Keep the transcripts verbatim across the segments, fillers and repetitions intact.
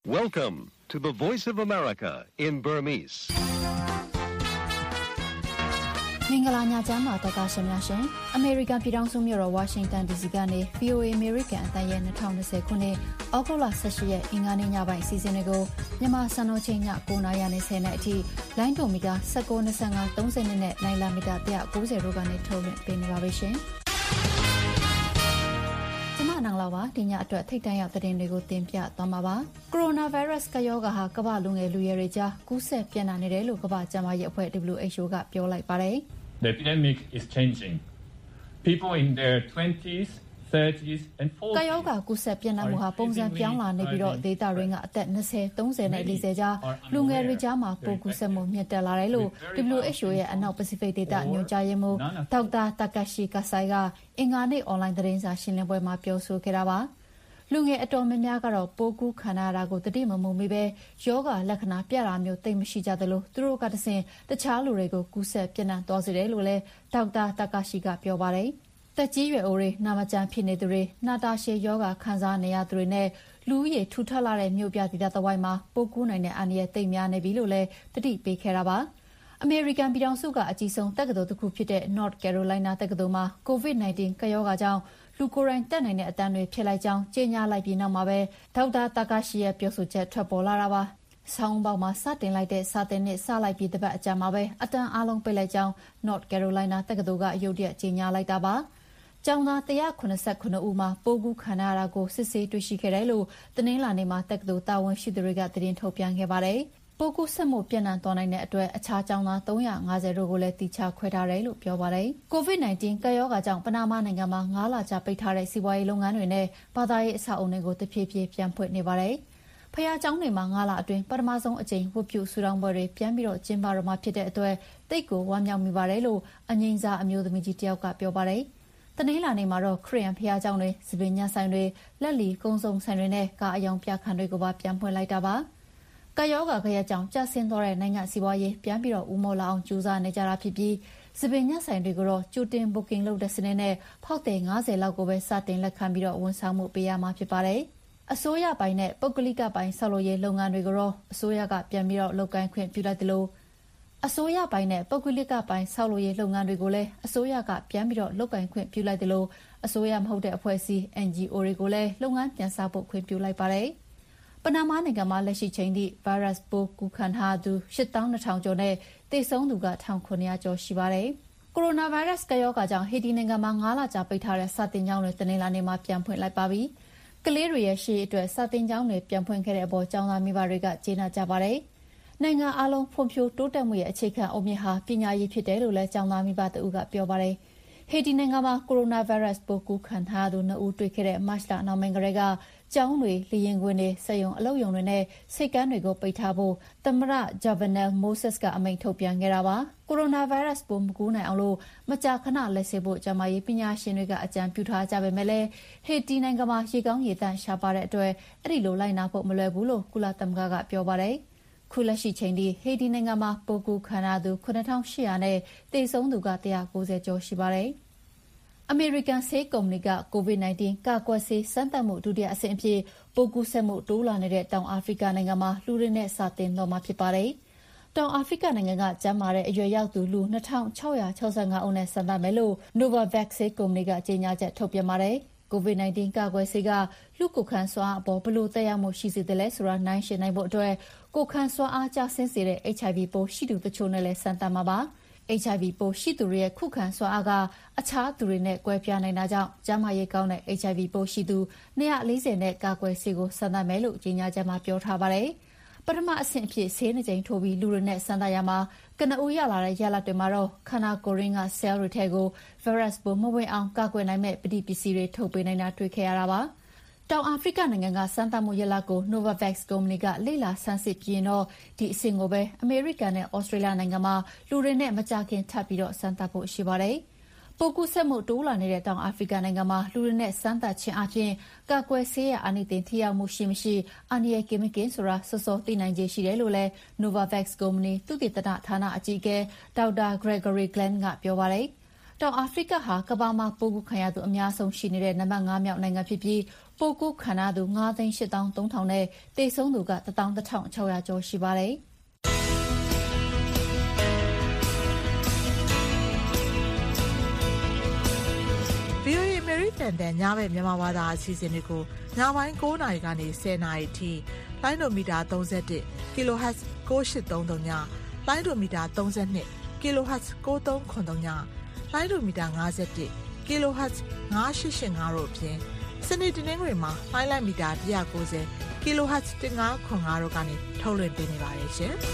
Welcome to the Voice of America in Burmese. မင်္ဂလာညချမ်းပါတက္ကရှင်များရှင်။ American ပြည်ထောင်စုမြို့တော် Washington ဒီ စီ ကနေ ဗွီအိုအေ American အသံရဲ့၂၀၂၀ခုနှစ်ဩဂုတ်လ၁၈ရက်အင်္ဂါနေ့ညပိုင်းအစီအစဉ်တွေကိုမြန်မာစံတော်ချိန်ည၉နာရီနဲ့၁၀နာရီအထိလိုင်းဒိုမီတာ၁၉ ၂၅ ၃၀နဲ့လိုင်းလာမီတာ၁၉၀တို့ကနေထုတ်လွှင့်ပေးနေပါပြီရှင်။ကျမနံလာပါဒီညအတွက်ထိတ်တန့်ရောက်သတင်းတွေကိုတင်ပြသွားမှာပါ။ ကိုရိုနာဗိုင်းရပ်စ်ကရောဂါဟာကမ္ဘာလူငယ်လူရွယ်တွေကြားကူးစက်ပြန့်နှံ့နေတယ်လို့ကမ္ဘာ့ကျန်းမာရေးအဖွဲ့ W H O ကပြောလိုက်ပါတယ်။ The epidemic is changing. People in their twenties, thirties and forties. ကရောဂါကူးစက်ပြန့်နှံ့မှုဟာပုံစံပြောင်းလာနေပြီးတော့ဒေသရင်းကအသက်၂၀ ၃၀နဲ့၄၀ကြားလူငယ်တွေကြားမှာပိုကူးစက်မှုမြင့်တက်လာတယ်လို့ W H O ရဲ့အနောက်ပစိဖိတ်ဒေသညွှန်ကြားရေးမှူးဒေါက်တာတာကာရှိကာဆိုင်ကအင်္ဂါနေ့အွန်လိုင်းသတင်းစာရှင်းလင်းပွဲမှာပြောဆိုခဲ့တာပါ။လူငယ်အတော်များများကတော့ပိုးကူးခံရတာကိုတတိမမုံမိပဲယောဂလက္ခဏာပြတာမျိုးသိမရှိကြသလိုသူတို့ကတဆင့်တခြားလူတွေကိုကူးစက်ပြန့်နှံ့သွားစေတယ်လို့လည်းဒေါက်တာတာကာရှိကပြောပါတယ်။တက်ကြီးရွယ်အိုတွေနာမကျန်းဖြစ်နေသူတွေနာတာရှည်ယောဂခံစားနေရသူတွေနဲ့လူဦးရေထူထပ်လာတဲ့မြို့ပြဒေသတစ်ဝိုက်မှာပိုးကူးနိုင်တဲ့အန္တရာယ်သိပ်များနေပြီလို့လည်းတတိပေးခဲ့တာပါ။အမေရိကန်ပြည်ထောင်စုကအကြီးဆုံးတက္ကသိုလ်တစ်ခုဖြစ်တဲ့ North Carolina တက္ကသိုလ်မှာ ကိုဗစ် 19 ကရောဂါကြောင့်လူကိုယ်တိုင်တက်နိုင်တဲ့အတန်းတွေဖြစ်လိုက်ကြောင်းကြေညာလိုက်ပြီးနောက်မှာပဲဒေါက်တာတာကာရှိရဲ့ပြောဆိုချက်ထွက်ပေါ်လာတာပါ။ဆောင်းပေါက်မှာစတင်လိုက်တဲ့စာတင်နှစ်စလိုက်ပြီးတစ်ပတ်အကြာမှာပဲအတန်းအလုံးပိတ်လိုက်ကြောင်း North Carolina တက္ကသိုလ်ကရုတ်တရက်ကြေညာလိုက်တာပါ။ကျောင်းသား၁၇၉ဦးမှာပိုးကူးခံရတာကိုစစ်ဆေးတွေ့ရှိခဲ့တယ်လို့တနင်္လာနေ့မှာတက္ကသိုလ်တာဝန်ရှိသူတွေကသတင်းထုတ်ပြန်ခဲ့ပါတယ်။ပိုးကူးစက်မှုပြန့်နှံ့သွားနိုင်တဲ့အတွက်အခြားကျောင်းသား၃၅၀တို့ကိုလည်းတိကျခွဲထားတယ်လို့ပြောပါတယ်။ ကိုဗစ် 19 ကပ်ရောဂါကြောင့်ပနာမနိုင်ငံမှာ၅လကြာပိတ်ထားတဲ့စီးပွားရေးလုပ်ငန်းတွေနဲ့ဘာသာရေးအဆောက်အအုံတွေကိုတဖြည်းဖြည်းပြန်ဖွင့်နေပါတယ်။ဖျားကျောင်းတွေမှာ၅လအတွင်းပထမဆုံးအကြိမ်ဝတ်ပြုဆူတောင်းပွဲတွေပြန်ပြီးတော့ကျင်းပတော့မှာဖြစ်တဲ့အတွက်တိတ်ကိုဝမ်းမြောက်မိပါတယ်လို့အငိမ့်စားအမျိုးသမီးကြီးတယောက်ကပြောပါတယ်။တနင်္လာနေ့မှာတော့ခရစ်ယာန်ဖျားကျောင်းတွေစပင်ညဆိုင်တွေလက်လီကုန်းစုံဆိုင်တွေနဲ့ကားအယောင်ပြခန်းတွေကိုပါပြန်ဖွင့်လိုက်တာပါ။ကရောဂါခရက်ကြောင့်ကျဆင်းသွားတဲ့နိုင်ငံစီးပွားရေးပြန်ပြီးတော့ဦးမော်လာအောင်ကြိုးစားနေကြတာဖြစ်ပြီးစပင်ညဆိုင်တွေကိုတော့ကြိုတင် booking လုပ်တဲ့စနစ်နဲ့ဖောက်တယ်၅၀လောက်ကိုပဲစတင်လက်ခံပြီးတော့ဝန်ဆောင်မှုပေးရမှာဖြစ်ပါတယ်။အစိုးရပိုင်းနဲ့ပုဂ္ဂလိကပိုင်းဆောက်လုပ်ရေးလုပ်ငန်းတွေကိုတော့အစိုးရကပြန်ပြီးတော့လုပ်ကိုင်ခွင့်ပြုလိုက်တယ်လို့အစိုးရပိုင်းနဲ့ပုဂ္ဂလိကပိုင်းဆောက်လုပ်ရေးလုပ်ငန်းတွေကိုလည်းအစိုးရကပြန်ပြီးတော့လုပ်ကိုင်ခွင့်ပြုလိုက်တယ်လို့အစိုးရမဟုတ်တဲ့အဖွဲ့အစည်း N G O တွေကိုလည်းလုပ်ငန်းပြန်စဖို့ခွင့်ပြုလိုက်ပါတယ်။ပနာမနိုင်ငံမှာလက်ရှိချိန်ထိဗိုင်းရပ်စ်ပိုးကူးခံထားသူ၈သောင်း၂ထောင်ကျော်နဲ့သေဆုံးသူက၁ထောင်၇ရာကျော်ရှိပါတယ်။ကိုရိုနာဗိုင်းရပ်စ်ကရောဂါကြောင့်ဟေတီနိုင်ငံမှာ၅လကြာပိတ်ထားတဲ့စာသင်ကျောင်းတွေတနင်္လာနေ့မှာပြန်ဖွင့်လိုက်ပါပြီ။ကလေးတွေရဲ့ရှေ့အတွက်စာသင်ကျောင်းတွေပြန်ဖွင့်ခဲ့တဲ့အပေါ်ကျောင်းသားမိဘတွေကကျေနပ်ကြပါတယ်။နိုင်ငံအလုံးဖွံ့ဖြိုးတိုးတက်မှုရဲ့အခြေခံအုတ်မြစ်ဟာပညာရေးဖြစ်တယ်လို့လည်းကျောင်းသားမိဘတဦးကပြောပါတယ်။ဟေတီနိုင်ငံမှာကိုရိုနာဗိုင်းရပ်စ်ပိုးကူးခံထားသူနှစ်ဦးတွေ့ခဲ့တဲ့မတ်လနောက်ပိုင်းကလေးကကျောင်းတွေလေရင်ခွင်တွေစက်ရုံအလုပ်ရုံတွေနဲ့စိတ်ကမ်းတွေကိုပိတ်ထားဖို့သမ္မတ Jovenel Moïse ကအမိန့်ထုတ်ပြန်ခဲ့တာပါကိုရိုနာဗိုင်းရပ်စ်ပိုးမကူးနိုင်အောင်လို့မကြာခဏလက်ဆေးဖို့ကျန်းမာရေးပညာရှင်တွေကအကြံပြုထားကြပေမဲ့လည်းဟေတီနိုင်ငံမှာရေကောင်းရေသန့်ရှားပါတဲ့အတွက်အဲ့ဒီလိုလိုက်နာဖို့မလွယ်ဘူးလို့ကုလသမဂ္ဂကပြောပါတယ်ခုလက်ရှိချိန်ထိဟေတီနိုင်ငံမှာပိုးကူးခံရသူ၇ထောင်၈ရာနဲ့သေဆုံးသူက၁၉၀ကျော်ရှိပါတယ်။အမေရိကန်ဆေးကုမ္ပဏီကကိုဗစ် 19 ကာကွယ်ဆေးစမ်းသပ်မှုဒုတိယအဆင့်အဖြစ်ပိုးကူးစက်မှုတိုးလာနေတဲ့တောင်အာဖရိကနိုင်ငံမှာလူတွေနဲ့စတင်တော့မှာဖြစ်ပါတယ်။တောင်အာဖရိကနိုင်ငံကကျန်းမာတဲ့အရွယ်ရောက်သူလူ၂ထောင်၆ရာ၆၅ဦးနဲ့စမ်းသပ်မယ်လို့ Novavax ဆေးကုမ္ပဏီကကြေညာချက်ထုတ်ပြန်ပါတယ်။ကိုဗစ် 19 ကာကွယ်ဆေးကလူကိုယ်ခံစွမ်းအားအပေါ်ဘယ်လိုသက်ရောက်မှုရှိစေသလဲဆိုတာနိုင်ရှင်းနိုင်ဖို့အတွက်ကိုယ်ခံစွမ်းအားကျဆင်းစေတဲ့ H I V ပိုးရှိသူတချို့နဲ့လည်းစမ်းသပ်မှာပါ။ H I V ပိုးရှိသူတွေရဲ့ခုခံစွမ်းအားကအခြားသူတွေနဲ့ကွဲပြားနိုင်တာကြောင့်ကျန်းမာရေးကောင်းတဲ့ H I V ပိုးရှိသူ၂၄၀နဲ့ကာကွယ်ဆေးကိုစမ်းသပ်မယ်လို့ကြေညာချက်မှာပြောထားပါတယ်။ပထမအဆင့်အဖြစ်ဆေးနှစ်ကြိမ်ထိုးပြီးလူတွေနဲ့စမ်းသပ်ရမှာကနဦးရလာတဲ့ရလဒ်တွေမှာတော့ခန္ဓာကိုယ်ရင်းကဆဲလ်တွေထဲကိုဗိုင်းရပ်စ်ပိုးမဝင်အောင်ကာကွယ်နိုင်မဲ့ပဋိပစ္စည်းတွေထုတ်ပေးနိုင်တာတွေ့ခဲ့ရတာပါ။တောင်အာဖရိကနိုင်ငံကစမ်းသပ်မှုရလဒ်ကို Novavax ကုမ္ပဏီကလေ့လာဆန်းစစ်ပြီးရင်တော့ဒီအဆင့်ကိုပဲအမေရိကန်နဲ့ဩစတြေးလျနိုင်ငံမှာလူတွေနဲ့မကြာခင်ထပ်ပြီးတော့စမ်းသပ်ဖို့ရှိပါတယ်။ပိုးကူးစက်မှုတိုးလာနေတဲ့တောင်အာဖရိကနိုင်ငံမှာလူတွေနဲ့စမ်းသပ်ခြင်းအပြင်ကာကွယ်ဆေးရအာနိသင်ထိရောက်မှုရှိမရှိအန္တရာယ်ကင်းမကင်းဆိုတာစောစောသိနိုင်ခြေရှိတယ်လို့လည်း Novavax ကုမ္ပဏီသုတေသနဌာနအကြီးအကဲဒေါက်တာ Gregory Glenn ကပြောပါတယ်။တောင်အာဖရိကဟာကမ္ဘာမှာပိုးကူးခံရသူအများဆုံးရှိနေတဲ့နံပါတ်ငါးမြောက်နိုင်ငံဖြစ်ပြီးပိုးကူးခံရသူ၅သိန်း၈သောင်းသုံးထောင်နဲ့သေဆုံးသူကတစ်သောင်းတစ်ထောင်၆ရာကျော်ရှိပါတယ်။ဗီအိုအေ American တန်ညဘက်မြန်မာဘာသာအစီအစဉ်တွေကိုညပိုင်း၉နာရီကနေ၁၀နာရီအထိလိုင်းဒိုမီတာ၃၁ kilohertz ၉၈၃၃ညလိုင်းဒိုမီတာ၃၂ kilohertz ၉၃၇၃ညလိုင်းဒိုမီတာ၅၁ kilohertz ၅၈၈၅တို့အပြင်စနေတနင်္ဂနွေမှာလိုင်းလိုက်မီတာ၁၉၀ kilohertz ၁၅၇၅တို့ကနေထုတ်လွှင့်ပေးနေပါတယ်ရှင်။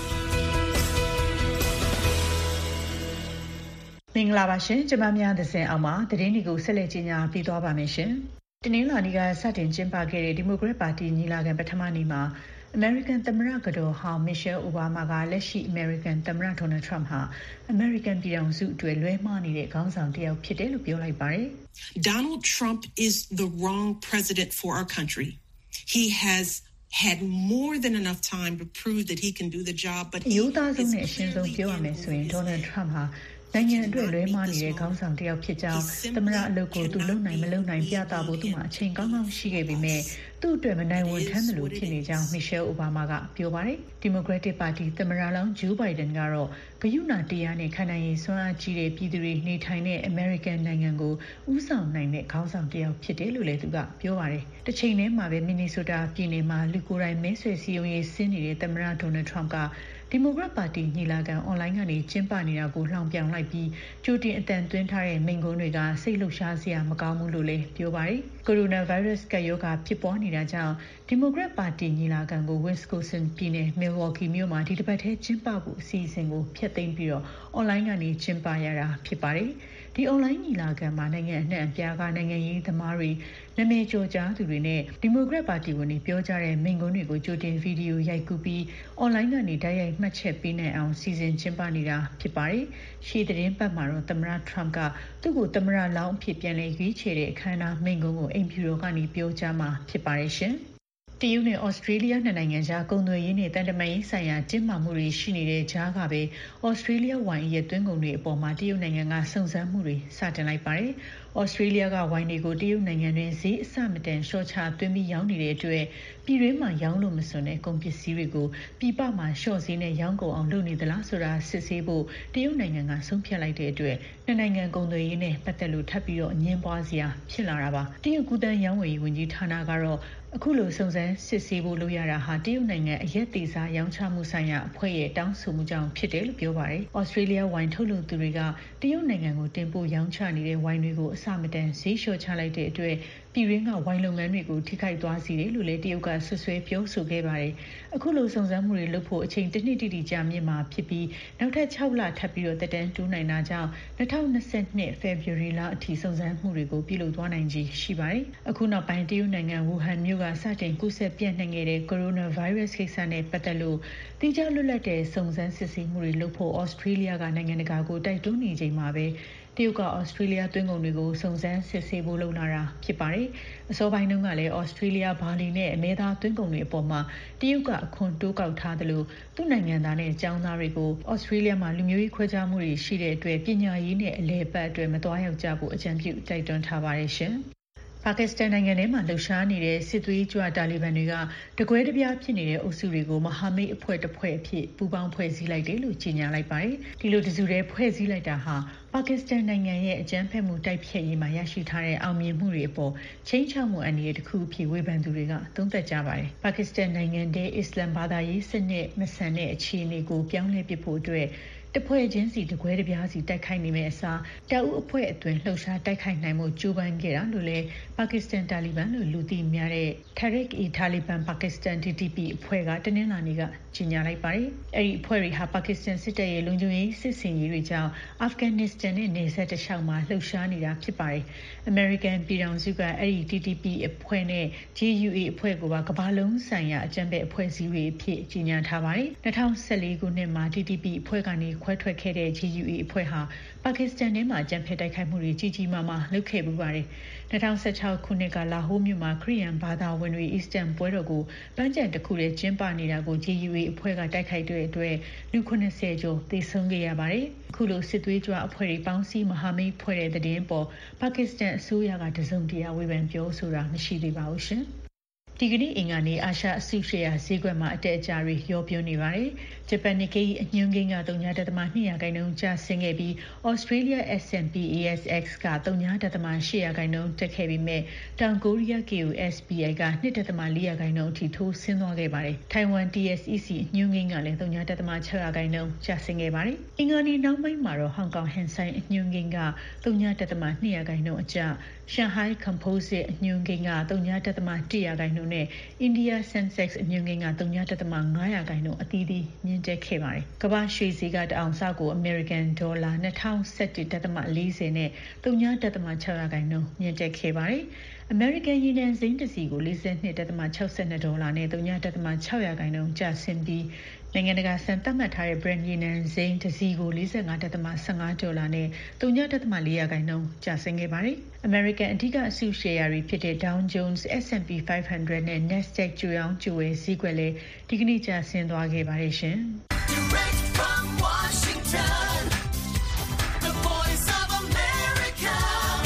မင်္ဂလာပါရှင်ကျမများသဇင်အောင်ပါသတင်းတွေကိုဆက်လက်ကြီးညာပြီးသွားပါမယ်ရှင်တနင်္လာနေ့ကစတင်ကျင်းပခဲ့တဲ့ဒီမိုကရက်ပါတီညီလာခံပထမနေ့မှာအမေရိကန်သမ္မတကတော်ဟောင်းမီရှယ်အိုဘားမားကလက်ရှိအမေရိကန်သမ္မတဒေါ်နယ်ထရမ့်ဟာအမေရိကန်ပြည်ထောင်စုအတွက်လွဲမှားနေတဲ့ခေါင်းဆောင်တစ်ယောက်ဖြစ်တယ်လို့ပြောလိုက်ပါတယ် Donald Trump is the wrong president for our country. He has had more than enough time to prove that he can do the job but he is clearlyပြောရမယ်ဆိုရင်ဒေါ်နယ်ထရမ့်ဟာနိုင်ငံအတွက်လွဲမှားနေတဲ့ခေါင်းဆောင်တစ်ယောက်ဖြစ်ကြောင်းသမ္မတအလုပ်ကိုသူလုံနိုင်မလုံနိုင်ပြသဖို့သူ့မှာအချိန်ကောင်းကောင်းရှိခဲ့ပေမဲ့သူ့အတွက်မနိုင်ဝန်ထမ်းတယ်လို့ဖြစ်နေကြောင်းမီရှယ်အိုဘားမားကပြောပါတယ်ဒီမိုကရက်တစ်ပါတီသမ္မတလောင်းဂျိုးဘိုင်ဒန်ကတော့ဂရုဏာတရားနဲ့ခံနိုင်ရည်စွမ်းအားကြီးတဲ့ပြည်သူတွေနေထိုင်တဲ့အမေရိကန်နိုင်ငံကိုဦးဆောင်နိုင်တဲ့ခေါင်းဆောင်တစ်ယောက်ဖြစ်တယ်လို့လည်းသူကပြောပါတယ်တစ်ချိန်တည်းမှာပဲမင်နီဆိုတာပြည်နယ်မှာလူကိုယ်တိုင်မဲဆွယ်စည်းရုံးရေးဆင်းနေတဲ့သမ္မတဒေါ်နယ်ထရမ့်ကဒီမိုကရက်ပါတီညီလာခံအွန်လိုင်းကနေကျင်းပနေတာကိုလှောင်ပြောင်လိုက်ပြီးကြိုတင်အတန်သွင်းထားတဲ့မိန့်ခွန်းတွေကစိတ်လှုပ်ရှားစရာမကောင်းဘူးလို့လည်းပြောပါတယ်ကိုရိုနာဗိုင်းရပ်စ်ကပ်ရောဂါဖြစ်ပွားနေတာကြောင့်ဒီမိုကရက်ပါတီညီလာခံကို Wisconsin ပြည်နယ် Milwaukee မြို့မှာဒီတစ်ပတ်ထဲကျင်းပဖို့အစီအစဉ်ကိုဖျက်သိမ်းပြီးတော့အွန်လိုင်းကနေကျင်းပရတာဖြစ်ပါတယ်ဒီအွန်လိုင်းညီလာခံမှာနိုင်ငံအနှံ့အပြားကနိုင်ငံရေးသမားတွေနာမည်ကျော်ကြားသူတွေနဲ့ဒီမိုကရက်ပါတီဝင်တွေပြောကြတဲ့မိန့်ခွန်းတွေကိုကြိုတင်ဗီဒီယိုရိုက်ကူးပြီးအွန်လိုင်းကနေတိုက်ရိုက်မှတ်ချက်ပေးနိုင်အောင်စီစဉ်ကျင်းပနေတာဖြစ်ပါတယ်။ရှေ့သတင်းပတ်မှာတော့သမ္မတထရမ့်ကသူ့ကိုသမ္မတလောင်းအဖြစ်ပြန်လည်ရွေးချယ်တဲ့အခမ်းအနားမိန့်ခွန်းကိုအိမ်ဖြူတော်ကနေပြောကြားမှာဖြစ်ပါတယ်ရှင်။တရုတ်နဲ့ဩစတြေးလျနှစ်နိုင်ငံကြားကုန်သွယ်ရေးနဲ့တန်တမာရေးဆိုင်ရာတင်းမာမှုတွေရှိနေတဲ့ကြားကပဲဩစတြေးလျဝိုင်ရဲ့သွင်းကုန်တွေအပေါ်မှာတရုတ်နိုင်ငံကစုံစမ်းမှုတွေစတင်လိုက်ပါတယ်။ဩစတြေးလျကဝိုင်တွေကိုတရုတ်နိုင်ငံတွင်ဈေးအဆမတန်ရှော့ချသွင်းပြီးရောင်းနေတဲ့အတွက်ပြည်တွင်းမှာရောင်းလို့မစွန်တဲ့ကုန်ပစ္စည်းတွေကိုပြည်ပမှာရှော့ဈေးနဲ့ရောင်းကုန်အောင်လုပ်နေသလားဆိုတာစစ်ဆေးဖို့တရုတ်နိုင်ငံကဆုံးဖြတ်လိုက်တဲ့အတွက်နှစ်နိုင်ငံကုန်သွယ်ရေးနဲ့ပတ်သက်လို့ထပ်ပြီးတော့အငင်းပွားစရာဖြစ်လာတာပါ။တရုတ်ကူးသန်းရောင်းဝယ်ရေးဝန်ကြီးဌာနကတော့အခုလိုစုံစမ်းစစ်ဆေးဖို့လုပ်ရတာဟာတရုတ်နိုင်ငံအရက်သေးစားရောင်းချမှုဆိုင်ရာအဖွဲ့ရဲ့တောင်းဆိုမှုကြောင့်ဖြစ်တယ်လို့ပြောပါတယ်။ဩစတြေးလျဝိုင်ထုတ်လုပ်သူတွေကတရုတ်နိုင်ငံကိုတင်ပို့ရောင်းချနေတဲ့ဝိုင်တွေကိုအဆမတန်ဈေးလျှော့ချလိုက်တဲ့အတွက်ပြည်ရင်းကဝိုင်လုပ်ငန်းတွေကိုထိခိုက်သွားစေတယ်လို့လည်းတရုတ်ကဆွဆွဲပြောဆိုခဲ့ပါတယ်။အခုလိုစုံစမ်းမှုတွေလုပ်ဖို့အချိန်တစ်နှစ်တိတိကြာမြင့်မှာဖြစ်ပြီးနောက်ထပ်၆လထပ်ပြီးတော့တက်တန်းတိုးနိုင်တာကြောင့်၂၀၂၂ February လအထိစုံစမ်းမှုတွေကိုပြုလုပ်သွားနိုင်ခြင်းရှိပါတယ်။အခုနောက်ပိုင်းတရုတ်နိုင်ငံဝူဟန်မြို့ကစတင်ကူးစက်ပြန့်နှံ့ခဲ့တဲ့ကိုရိုနာဗိုင်းရပ်စ်ကိစ္စနဲ့ပတ်သက်လို့တိကျလွတ်လပ်တဲ့စုံစမ်းစစ်ဆေးမှုတွေလုပ်ဖို့ဩစတြေးလျကနိုင်ငံတကာကိုတိုက်တွန်းနေချိန်မှာပဲတရုတ်ကဩစတြေးလျသွင်းကုန်တွေကိုစုံစမ်းစစ်ဆေးဖို့လုပ်လာတာဖြစ်ပါတယ်။အစောပိုင်းတုန်းကလည်းဩစတြေးလျဘာလီနဲ့အမဲသားသွင်းကုန်တွေအပေါ်မှာတရုတ်ကအခွန်တိုးကောက်ထားသလိုသူ့နိုင်ငံသားနဲ့အကြောင်းသားတွေကိုဩစတြေးလျမှာလူမျိုးရေးခွဲခြားမှုတွေရှိတဲ့အတွက်ပညာရေးနဲ့အလဲပတ်အတွက်မသွားရောက်ကြဖို့အကြံပြုတိုက်တွန်းထားပါတယ်ရှင်။ပါကစ္စတန်နိုင်ငံထဲမှာလှုပ်ရှားနေတဲ့စစ်သွေးကြွတာလီဘန်တွေကတကွဲတပြားဖြစ်နေတဲ့အုပ်စုတွေကိုမဟာမိတ်အဖွဲ့တစ်ဖွဲ့အဖြစ်ပူးပေါင်းဖွဲ့စည်းလိုက်တယ်လို့ကြေညာလိုက်ပါတယ်။ဒီလိုတစုတည်းဖွဲ့စည်းလိုက်တာဟာပါကစ္စတန်နိုင်ငံရဲ့အကြမ်းဖက်မှုတိုက်ဖျက်ရေးမှာရရှိထားတဲ့အောင်မြင်မှုတွေအပေါ်ချိန်ချောက်မှုအန္တရာယ်တစ်ခုအဖြစ်ဝေဖန်သူတွေကသုံးသပ်ကြပါတယ်။ပါကစ္စတန်နိုင်ငံရဲ့အစ္စလမ်ဘာသာရေးစနစ်မဆန်တဲ့အခြေအနေကိုပြောင်းလဲပစ်ဖို့အတွက်တဖွဲ့ချင်းစီတကွဲတပြားစီတိုက်ခိုက်နေမယ့်အစားတအုပ်အဖွဲ့အတွင်းလှုပ်ရှားတိုက်ခိုက်နိုင်မှုကြိုးပမ်းခဲ့တာလို့လည်းပါကစ္စတန်တာလီဘန်လို့လူသိများတဲ့ Tehreek-e-Taliban Pakistan တီ တီ ပီ အဖွဲ့ကတနင်္လာနေ့ကကြေညာလိုက်ပါတယ်။အဲဒီအဖွဲ့တွေဟာပါကစ္စတန်စစ်တပ်ရဲ့လုံခြုံရေးစစ်ဆင်ရေးတွေကြောင့်အာဖဂန်နစ္စတန်နဲ့နယ်စပ်တစ်လျှောက်မှာလှုပ်ရှားနေတာဖြစ်ပါတယ်။ American ပြည်ထောင်စုကအဲဒီ တီ တီ ပီ အဖွဲ့နဲ့ ဂျေ ယူ အေ အဖွဲ့ကိုပါကမ္ဘာလုံးဆိုင်ရာအကြမ်းဖက်အဖွဲ့အစည်းတွေအဖြစ်ကြေညာထားပါတယ်။၂၀၁၄ခုနှစ်မှာ တီ တီ ပီ အဖွဲ့ကနေခွဲထွက်ခဲ့တဲ့ G U A အဖွဲ့ဟာပါကစ္စတန်ထဲမှာကြမ်းဖက်တိုက်ခိုက်မှုတွေကြီးကြီးမားမားလုပ်ခဲ့ပူပါတယ်။၂၀၁၆ခုနှစ်ကလာဟိုးမြို့မှာခရီးယန်ဘာသာဝင်တွေအီစတန်ပွဲတော်ကိုပန်းချံတစ်ခုနဲ့ကျင်းပနေတာကို G U A အဖွဲ့ကတိုက်ခိုက်တဲ့အတွက်လူခုနှစ်ဆယ်ကျော်သေဆုံးခဲ့ရပါတယ်။အခုလိုစစ်သွေးကြွအဖွဲ့တွေပေါင်းစည်းမဟာမိတ်ဖွဲ့တဲ့တဲ့င်းပေါ်ပါကစ္စတန်အစိုးရကတစုံတရာဝေဖန်ပြောဆိုတာမရှိသေးပါဘူးရှင်။ဒီကနေ့အင်္ဂါနေ့အာရှအစုရှယ်ယာဈေးကွက်မှာအတက်အကျတွေရောပြနေပါတယ်။ဂျပန်နစ်ကေအညွှန်းကိန်းက ဝ.၂ ရာခိုင်နှုန်းကျဆင်းခဲ့ပြီး Australia S and P A S X က ဝ.၈ ရာခိုင်နှုန်းတက်ခဲ့ပြီးမြဲတောင်ကိုရီးယား K O S P I က ၂.၄ ရာခိုင်နှုန်းအထိထိုးဆင်းသွားခဲ့ပါတယ်။ထိုင်ဝမ် T S E C အညွှန်းကိန်းကလည်း ဝ.၆ ရာခိုင်နှုန်းကျဆင်းခဲ့ပါတယ်။အင်္ဂါနေ့နောက်ပိုင်းမှာတော့ဟောင်ကောင်ဟန်ဆိုင်အညွှန်းကိန်းက ဝ.၂ ရာခိုင်နှုန်းအကျရှန်ဟိုင်း Composite အညွှန်းကိန်းက ဝ.၁ ရာခိုင်နှုန်းနဲ့အိန္ဒိယ Sensex အညွှန်းကိန်းက ဝ.၅ ရာခိုင်နှုန်းအသီးသီးမြင့်တက်ခဲ့ပါတယ်။ကမ္ဘာရွှေဈေးကတအောင်စကိုအမေရိကန်ဒေါ်လာ ၂၀၁၁.၄၀ နဲ့ ဝ.၆ ရာခိုင်နှုန်းမြင့်တက်ခဲ့ပါတယ်။အမေရိကန်ရေနံစိမ်းတစ်စီကို ၄၂.၆၂ ဒေါ်လာနဲ့ ဝ.၆ ရာခိုင်နှုန်းကျဆင်းပြီးနိုင်ငံတကာစံသတ်မှတ်ထားတဲ့ Brent ရေနံစိမ်းတစ်စီကို ၄၅.၁၅ ဒေါ်လာနဲ့ ဝ.၄ ရာခိုင်နှုန်းကျဆင်းခဲ့ပါတယ်။ အမေရိကန်အဓိကအစုရှယ်ယာတွေဖြစ်တဲ့ Dow Jones, S and P ၅၀၀ နဲ့ NASDAQ ကြိုရောင်းကြိုဝယ်ဈေးကွက်လည်းဒီကနေ့ကျဆင်းသွားခဲ့ပါတယ်ရှင်။ Direct from Washington, the voice of America,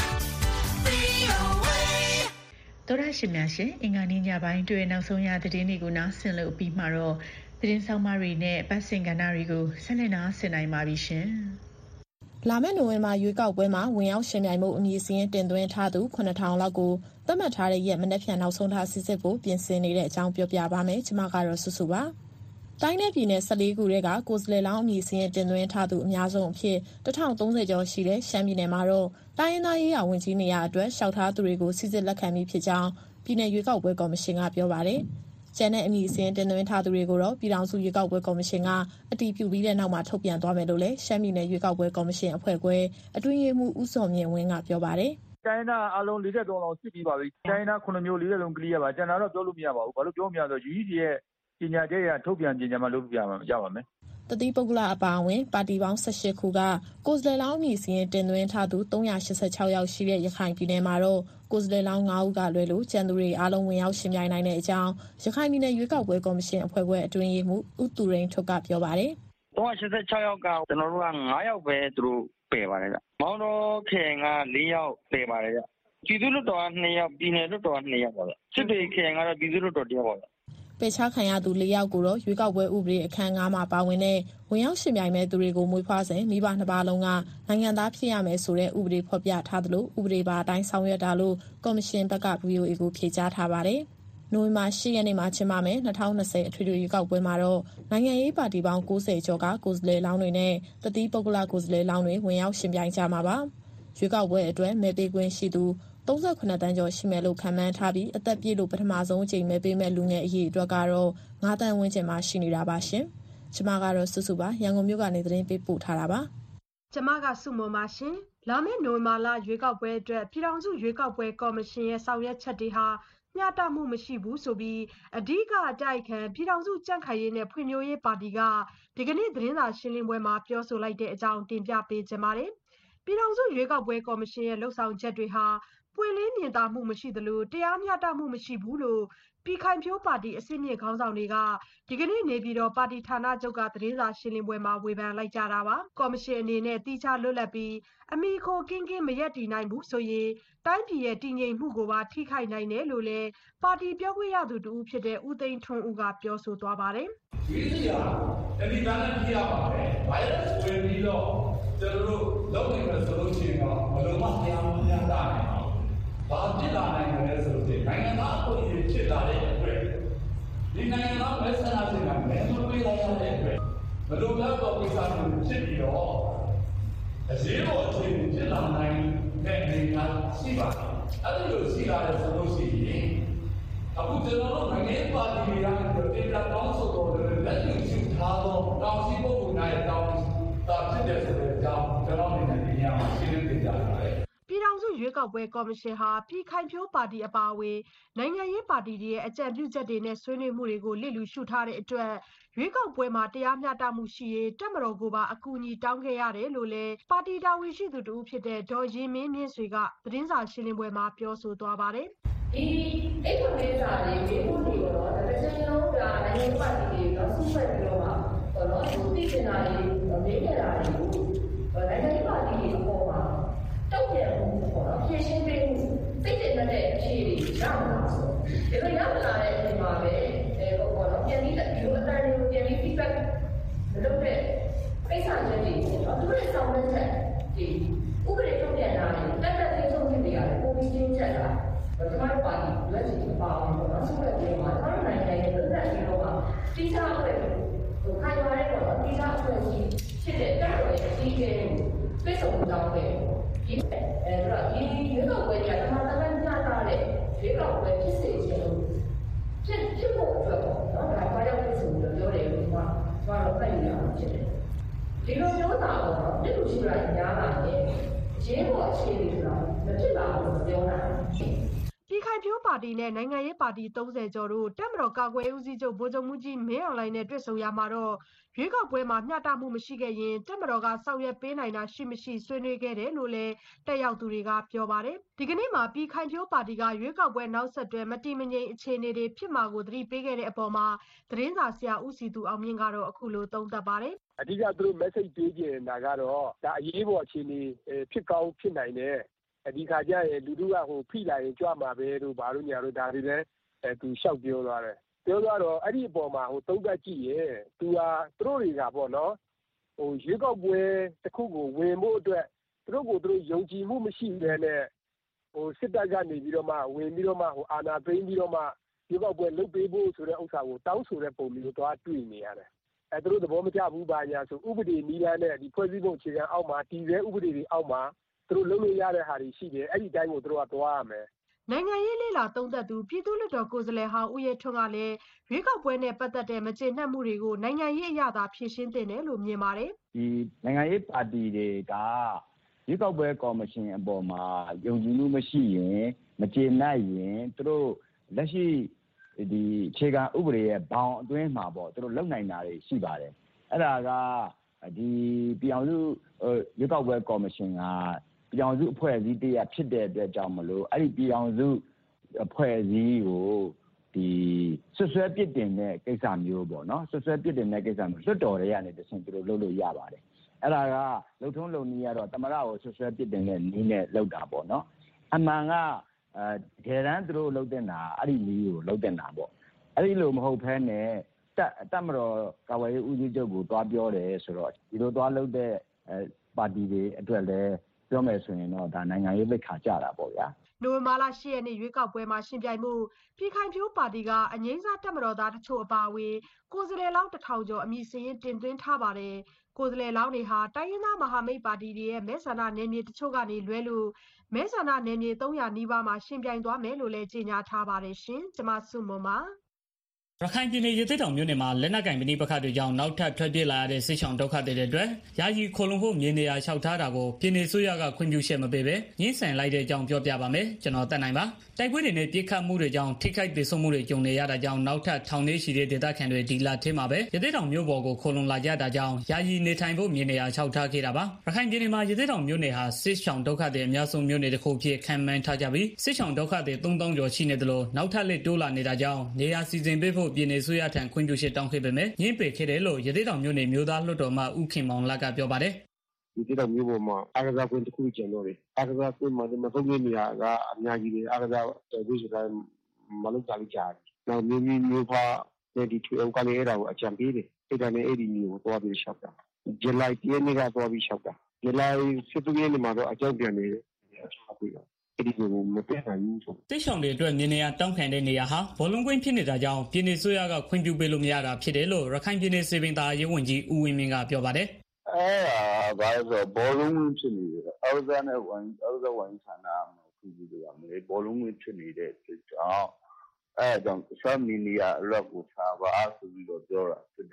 V O A တော်ရရှိများရှင်အင်္ဂါနေ့ညပိုင်းတွေ့နောက်ဆုံးရသတင်းတွေကိုနားဆင်လို့ပြီးမှတော့သတင်းဆောင်မတွေနဲ့ပတ်စင်ကဏ္ဍတွေကိုဆက်လက်နားဆင်နိုင်ပါပြီရှင်။လာမယ့်နိုဝင်ဘာရွေးကောက်ပွဲမှာဝင်ရောက်ရှင်ပြိုင်မှုအမည်စင်းတင်သွင်းထားသူခုနှစ်ထောင်လောက်ကိုသတ်မှတ်ထားတဲ့ရက်မနေ့ပြန်နောက်ဆုံးထားစစ်စစ်ဖို့ပြင်ဆင်နေတဲ့အကြောင်းပြောပြပါမယ်။ကျွန်မကတော့စုစုပါ။တိုင်းနယ်ပြည်နယ်၁၄ခုထဲကကိုယ်စားလှယ်လောင်းအမည်စင်းတင်သွင်းထားသူအများဆုံးအဖြစ်တစ်ထောင်သုံးဆယ်ကျော်ရှိတဲ့ရှမ်းပြည်နယ်မှာတော့တိုင်းရင်းသားရေးရာဝန်ကြီးနေရာအတွက်လျှောက်ထားသူတွေကိုစစ်စစ်လက်ခံပြီးဖြစ်ကြောင်းပြည်နယ်ရွေးကောက်ပွဲကော်မရှင်ကပြောပါတယ်။ကျန်တဲ့အမည်အစင်းတင်သွင်းထားသူတွေကိုတော့ပြည်ထောင်စုရွေးကောက်ပွဲကော်မရှင်ကအတည်ပြုပြီးတဲ့နောက်မှာထုတ်ပြန်သွားမယ်လို့လည်းရှမ်းပြည်နယ်ရွေးကောက်ပွဲကော်မရှင်အဖွဲ့ခွဲအတွင်းရေးမှူးဦးစောမြင့်ဝင်းကပြောပါတယ်။တိုင်းသားအလုံး၄၃လောက်စစ်ပြီးပါပြီ။တိုင်းသားခုနှစ်မျိုး၄လုံးကလီးရပါကျန်တာတော့ပြောလို့မရပါဘူး။ဘာလို့ပြောမရဆို U E C ရဲ့ပညာချက်ရထုတ်ပြန်ပြင်ကြမှာလုပ်ပြမှာရပါမယ်။တတိပုဂ္ဂလအပါအဝင်ပါတီပေါင်း၁၈ခုကကိုယ်စားလှယ်လောင်းအမည်စင်းတင်သွင်းထားသူ၃၈၆ယောက်ရှိတဲ့ရခိုင်ပြည်နယ်မှာတော့ကိုယ်စားလှယ်လောင်း၅ဦးကလွဲလို့ကျန်သူတွေအားလုံးဝင်ရောက်ရှင်ပြိုင်နိုင်တဲ့အကြောင်းရခိုင်ပြည်နယ်ရွေးကောက်ပွဲကော်မရှင်အဖွဲ့ခွဲအတွင်းရေးမှူးဦးသူရိန်ထွတ်ကပြောပါတယ်။၃၈၆ယောက်ကကျွန်တော်တို့က၅ယောက်ပဲသူတို့ပယ်ပါတယ်ဗျ။မောင်တော်ခေက၄ယောက်ပယ်ပါတယ်ဗျ။ပြည်သူ့လွှတ်တော်က၂ယောက်ပြည်နယ်လွှတ်တော်က၂ယောက်ပါဗျ။စစ်တွေခေကတော့ပြည်သူ့လွှတ်တော်တစ်ယောက်ပါဗျ။ပယ်ချခံရသူ၄ယောက်ကိုတော့ရွေးကောက်ပွဲဥပဒေအခန်း၅မှာပါဝင်တဲ့ဝင်ရောက်ရှင်ပြိုင်မဲ့သူတွေကိုမွေးဖွားစဉ်မိဘနှစ်ပါးလုံးကနိုင်ငံသားဖြစ်ရမယ်ဆိုတဲ့ဥပဒေဖော်ပြထားသလိုဥပဒေပါအတိုင်းဆောင်ရွက်တာလို့ကော်မရှင်ဘက်က V O A ကိုဖြေကြားထားပါတယ်။နိုဝင်ဘာ၈ရက်နေ့မှာကျင်းပမယ်၂၀၂၀အထွေထွေရွေးကောက်ပွဲမှာတော့နိုင်ငံရေးပါတီပေါင်း၉၀ကျော်ကကိုယ်စားလှယ်လောင်းတွေနဲ့တသီးပုဂ္ဂလကိုယ်စားလှယ်လောင်းတွေဝင်ရောက်ရှင်ပြိုင်ကြမှာပါ။ရွေးကောက်ပွဲအတွက်မဲပေးခွင့်ရှိသူ၃၉တန်းကျော်ရှိမယ်လို့ခန့်မှန်းထားပြီးအသက်ပြည့်လို့ပထမဆုံးအကြိမ်မဲပေးမဲ့လူငယ်အရေးအတွက်ကတော့၅တန်းဝန်းကျင်မှာရှိနေတာပါရှင်။ကျမကတော့စုစုပါရန်ကုန်မြို့ကနေသတင်းပေးပို့ထားတာပါ။ကျမကစုမွန်ပါရှင်။လာမယ့်နိုဝင်ဘာလရွေးကောက်ပွဲအတွက်ပြည်ထောင်စုရွေးကောက်ပွဲကော်မရှင်ရဲ့ဆောင်ရွက်ချက်တွေဟာမျှတမှုမရှိဘူးဆိုပြီးအဓိကအတိုက်ခံပြည်ထောင်စုကြံ့ခိုင်ရေးနဲ့ဖွံ့ဖြိုးရေးပါတီကဒီကနေ့သတင်းစာရှင်းလင်းပွဲမှာပြောဆိုလိုက်တဲ့အကြောင်းတင်ပြပေးကြပါမယ်။ပြည်ထောင်စုရွေးကောက်ပွဲကော်မရှင်ရဲ့လှုပ်ဆောင်ချက်တွေဟာပွင့်လင်းမြင်သာမှုမရှိသလိုတရားမျှတမှုမရှိဘူးလို့ပြည်ခိုင်ဖြိုးပါတီအစည်းအမြင့်ခေါင်းဆောင်တွေကဒီကနေ့နေပြည်တော်ပါတီဌာနချုပ်ကသတင်းစာရှင်းလင်းပွဲမှာဝေဖန်လိုက်ကြတာပါကော်မရှင်အနေနဲ့တိကျလွတ်လပ်ပြီးအမိခိုကင်းကင်းမရက်တည်နိုင်ဘူးဆိုရင်တိုင်းပြည်ရဲ့တည်ငြိမ်မှုကိုပါထိခိုက်နိုင်တယ်လို့လည်းပါတီပြောခွင့်ရသူတူဖြစ်တဲ့ဦးသိန်းထွန်းဦးကပြောဆိုသွားပါတယ်ဒီစီကတတိယနဲ့ပြရပါမယ်ဗိုင်းရပ်စ်ဝင်ပြီးတော့ကျွန်တော်တို့လုပ်နေမယ်ဆိုလို့ရှိရင်တော့ဘယ်လိုမှတရားမမျှတနိုင်ဘူးဘာဖြစ်လာနိုင်လဲဆိုတော့နိုင်ငံသားအခွင့်အရေးဖြစ်လာတဲ့အတွက်ဒီနိုင်ငံသားမဲဆန္ဒရှင်ကမဲမပေးလိုက်ရတဲ့အတွက်ဘယ်လိုလဲတော့ကိစ္စမျိုးဖြစ်ပြီးတော့အရေးပေါ်အခြေအနေဖြစ်လာနိုင်တဲ့အနေအထားရှိပါတယ်။အဲဒီလိုရှိလာတဲ့ဆိုလို့ရှိရင်အခုကျွန်တော်တို့နိုင်ငံပါတီတွေကပြည်ပတောင်းဆိုတော့လက်ရှိရှိထားသောတောင်းစီပုဂ္ဂိုလ်တိုင်းတောင်းတာဖြစ်တဲ့ဆိုတဲ့အကြောင်းကျွန်တော်အနေနဲ့ဒီညမှာရှင်းလင်းပြကြပါတယ်ပြည်ထောင်စုရွေးေးကောက်ပွဲကော်မရှင်ဟာပြည်ခိုင်ဖြိုးပါတီအပါအဝင်နိုင်ငံရေးပါတီတွေရဲ့အကြံပြုချက်တွေနဲ့ဆွေးနွေးမှုတွေကိုလစ်လျူရှုထားတဲ့အတွက်ရွေးကောက်ပွဲမှာတရားမျှတမှုရှိရေးတပ်မတော်ကိုပါအကူအညီတောင်းခဲ့ရတယ်လို့လည်းပါတီတာဝန်ရှိသူတဦးဖြစ်တဲ့ဒေါ်ရင်မင်းမြင့်ဆွေကသတင်းစာရှင်းလင်းပွဲမှာပြောဆိုသွားပါတယ်။ဒီအိတ်ခွင့်စာလေးဒီခုဒီတော့ဒါတစ်ချိန်လုံးကနိုင်ငံရေးပါတီတွေတော့စုဖွဲ့ပြီးတော့တော့သူသိချင်တာတွေမေးနေတာတွေကိုနိုင်ငံရေးပါတီတွေအပေါ်မှာတောက်ပြန်မှုပေါ့နော်ဖြည့်ရှင်းပေးမှုသိတဲ့တဲ့အခြေအနေရမှာဆိုဒီလိုရလာတဲ့အချိန်မှာပဲအဲပေါ့နော်ပြန်ပြီးဒီလိုအတိုင်းကိုပြန်ပြီး feedback လုပ်တဲ့ပိတ်ဆက်ချက်တွေပေါ့နော်သူတို့ရဲ့ဆောင်ရွက်ချက်ဒီဥပဒေထုတ်ပြန်တာတွေတက်တက်သိဆုံးဖြစ်နေရတယ်ပုံပြီးချင်းချက်တာကျွန်တော်ပါတီလက်ရှိပါအောင်ပေါ့နော်ဆိုတဲ့ဒီမှာကျွန်တော်နိုင်ငံရဲ့လွတ်လပ်ပြီးတော့တိကျအဖွဲ့ဟိုခိုင်မာတဲ့ပေါ့နော်တိကျအဖွဲ့ကြီးဖြစ်တဲ့တက်တော်ရဲ့အကြီးအကဲကိုပြည့်စုံကြောင်းပဲဒီအဲတော့ဒီရွေးကောက်ပွဲကကျွန်တော်တမန်ကြားတာတဲ့ရွေးကောက်ပွဲဖြစ်စေချင်လို့ဖြစ်ဖြစ်ဖို့အတွက်ပေါ့နော်ဒါဘာကြောင့်ဖြစ်ဆိုလို့ပြောတယ်လို့ကျွန်တော်တို့ဖတ်ရအောင်ဖြစ်တယ်ဒီလိုမျိုးတာပေါ့နော်ဒီလိုရှိလာရင်ကြားလာရင်ရင်းပေါ်အခြေအနေဆိုတာမဖြစ်လာဘူးလို့ပြောတာပြည်ခိုင်ဖြိုးပါတီနဲ့နိုင်ငံရေးပါတီသုံးဆယ်ကျော်တို့တပ်မတော်ကာကွယ်ဦးစီးချုပ်ဗိုလ်ချုပ်မှူးကြီးမင်းအောင်လှိုင်နဲ့တွေ့ဆုံရမှာတော့ရွေးကောက်ပွဲမှာမျှတမှုမရှိခဲ့ရင်တပ်မတော်ကဆောင်ရွက်ပေးနိုင်တာရှိမရှိဆွေးနွေးခဲ့တယ်လို့လည်းတက်ရောက်သူတွေကပြောပါတယ်ဒီကနေ့မှာပြည်ခိုင်ဖြိုးပါတီကရွေးကောက်ပွဲနောက်ဆက်တွဲမတိမငြိမ်အခြေအနေတွေဖြစ်မှာကိုသတိပေးခဲ့တဲ့အပေါ်မှာသတင်းစာဆရာဦးစီသူအောင်မြင့်ကတော့အခုလိုသုံးသပ်ပါတယ်အဓိကသူတို့ message ပေးကြတာကတော့ဒါအရေးပေါ်အခြေအနေဖြစ်ကောင်းဖြစ်နိုင်တယ်ဒီခါကျရင်လူတို့ကဟိုဖိလာရင်ကြွမှာပဲလို့ဘာလို့ညာလို့ဒါတွေလည်းအဲသူလျှောက်ပြောသွားတယ်ပြောသွားတော့အဲ့ဒီအပေါ်မှာဟိုသုံးသပ်ကြည့်ရင်သူကသူတို့တွေကပေါ့နော်ဟိုရွေးကောက်ပွဲတစ်ခုကိုဝင်ဖို့အတွက်သူတို့ကိုသူတို့ယုံကြည်မှုမရှိတဲ့နဲ့ဟိုစစ်တပ်ကနေပြီးတော့မှဝင်ပြီးတော့မှဟိုအာဏာသိမ်းပြီးတော့မှရွေးကောက်ပွဲလုပ်ပေးဖို့ဆိုတဲ့ဥစ္စာကိုတောင်းဆိုတဲ့ပုံမျိုးသွားတွေ့နေရတယ်အဲသူတို့သဘောမကျဘူးပါညာဆိုဥပဒေနည်းလမ်းနဲ့ဒီဖွဲ့စည်းပုံအခြေခံအောက်မှာတည်ဆဲဥပဒေတွေအောက်မှာသူတို့လုပ်လို့ရတဲ့ဟာတွေရှိတယ်အဲ့ဒီတိုင်းကိုသူတို့ကသွားရမယ်နိုင်ငံရေးလေလာသုံးသက်သူပြည်သူ့လွှတ်တော်ကိုယ်စားလှယ်ဟောင်းဦးရဲထွန်းကလည်းရွေးကောက်ပွဲနဲ့ပတ်သက်တဲ့မကျေနပ်မှုတွေကိုနိုင်ငံရေးအရသာဖြေရှင်းတင်တယ်လို့မြင်ပါတယ်ဒီနိုင်ငံရေးပါတီတွေကရွေးကောက်ပွဲကော်မရှင်အပေါ်မှာယုံကြည်မှုမရှိရင်မကျေနပ်ရင်သူတို့လက်ရှိဒီအခြေခံဥပဒေရဲ့ဘောင်အတွင်းမှာပေါ့သူတို့လုံနိုင်တာတွေရှိပါတယ်အဲ့ဒါကဒီပြည်အောင်စုရွေးကောက်ပွဲကော်မရှင်ကပြည်အောင်စုအဖွဲ့အစည်းတရားဖြစ်တဲ့အတွက်ကြောင့်မလို့အဲ့ဒီပြည်အောင်စုအဖွဲ့အစည်းကိုဒီဆွဆွဲပစ်တင်တဲ့ကိစ္စမျိုးပေါ့နော်ဆွဆွဲပစ်တင်တဲ့ကိစ္စမျိုးလွတ်တော်တွေကနေတဆင့်သူတို့လုပ်လို့ရပါတယ်အဲ့ဒါကလုံထုံးလုံနည်းကတော့တမရကိုဆွဆွဲပစ်တင်တဲ့နည်းနဲ့လုပ်တာပေါ့နော်အမှန်ကအဲဒေရန်သူတို့လုပ်တဲ့နာအဲ့ဒီနည်းကိုလုပ်တဲ့နာပေါ့အဲ့ဒီလိုမဟုတ်ဘဲနဲ့တက်တက်မတော်ကာဝေးဦးစီးချုပ်ကိုတွားပြောတယ်ဆိုတော့ဒီလိုတွားလုပ်တဲ့ပါတီတွေအတွက်လည်းပြောမယ်ဆိုရင်တော့ဒါနိုင်ငံရေးလက်ခါကြတာပေါ့ဗျာနိုဝင်ဘာလ၈ရက်နေ့ရွေးကောက်ပွဲမှာရှင်ပြိုင်မှုပြည်ခိုင်ဖြိုးပါတီကအငိမ့်စားတက်မတော်သားတချို့အပါအဝင်ကိုယ်စားလှယ်လောင်းတစ်ထောင်ကျော်အမည်စာရင်းတင်သွင်းထားပါတယ်ကိုယ်စားလှယ်လောင်းတွေဟာတိုင်းရင်းသားမဟာမိတ်ပါတီတွေရဲ့မဲဆန္ဒနယ်မြေတချို့ကနေလွဲလို့မဲဆန္ဒနယ်မြေသုံးရာနီးပါးမှာရှင်ပြိုင်သွားမယ်လို့လည်းကြေညာထားပါတယ်ရှင်ကျမစုမွန်ပါရခိုင်ပြည်နယ်ရသေ့တောင်မြို့နယ်မှာလက်နက်ကင်ပဋိပက္ခတွေကြောင့်နောက်ထပ်ထွက်ပြေးလာရတဲ့စစ်ဆောင်ဒုက္ခတွေတဲ့အတွက်ယာယီခိုလုံဖို့မြေနေရာလျှောက်ထားတာကိုပြည်내ဆိုရကခွင့်ပြုချက်မပေးဘဲညှင်းဆန်လိုက်တဲ့အကြောင်းပြောပြပါမယ်ကျွန်တော်တက်နိုင်ပါတိုက်ပွဲတွေနဲ့ပြစ်ခတ်မှုတွေကြောင့်ထိခိုက်ဒေဆုံးမှုတွေကြုံနေရတာကြောင့်နောက်ထပ်ထောင်ထဲရှိတဲ့ဒေသခံတွေဒီလထဲမှာပဲရသေ့တောင်မြို့ပေါ်ကိုခိုလုံလာကြတာကြောင့်ယာယီနေထိုင်ဖို့မြေနေရာလျှောက်ထားခဲ့တာပါရခိုင်ပြည်နယ်မှာရသေ့တောင်မြို့နယ်ဟာစစ်ဆောင်ဒုက္ခတွေအများဆုံးမြို့နယ်တစ်ခုဖြစ်ခံမှန်းထားကြပြီးစစ်ဆောင်ဒုက္ခတွေသုံးသောင်းကျော်ရှိနေတယ်လို့နောက်ထပ်လက်တိုးလာနေတာကြောင့်နေရာစီစဉ်ပေးဖို့ပြည်내ဆိုရထံခွင့်ပြုချက်တောင်းခဲ့ပေမဲ့ညှင်းပယ်ခဲ့တယ်လို့ရသေ့တောင်မြို့နယ်မြို့သားလွှတ်တော်မှဦးခင်မောင်လကပြောပါတယ်ဒီတိတော်မျိုးပေါ်မှာအားကစားကွင်းတစ်ခုကျန်တော့တယ်အားကစားကွင်းမှာဒီမှာသုံးရနေရကအများကြီးတွေအားကစားတော်ပြီးဆိုတာမလုပ်ကြဘူးကြားတယ်နောက်မျိုးမျိုးမျိုးဖာတဲ့ဒီထွေအောင်ကလည်းအဲ့ဒါကိုအကြံပေးတယ်အဲ့ဒါနဲ့အဲ့ဒီမျိုးကိုသွားပြီးရှောက်တာဇူလိုင်တရက်နေ့ကသွားပြီးရှောက်တာဇူလိုင်၁၃ရက်နေ့မှာတော့အကြောင်းပြန်နေတယ်အချောက်ပြီးတော့တိဆောင်တွေအတွက်မြေနေရာတောင်းခံတဲ့နေရာဟာဘောလုံးကွင်းဖြစ်နေတာကြောင့်ပြည်내ဆိုရကခွင့်ပြုပေးလို့မရတာဖြစ်တယ်လို့ရခိုင်ပြည်နယ်စေပင်သာရေးဝန်ကြီးဦးဝင်းမင်းကပြောပါတယ်။အဲဒါဘာလို့ဆိုဘောလုံးကွင်းဖြစ်နေတယ်။အောက်သားနဲ့ဝန်အောက်သားဝန်ဌာနမှာခွင့်ပြုလို့ရမယ်။ဘောလုံးကွင်းဖြစ်နေတဲ့ကြောင့်အဲကြောင့်စမ်းမီနေရာအလောက်ကိုထားပါဆိုပြီးတော့ပြောတာဖြစ်တယ်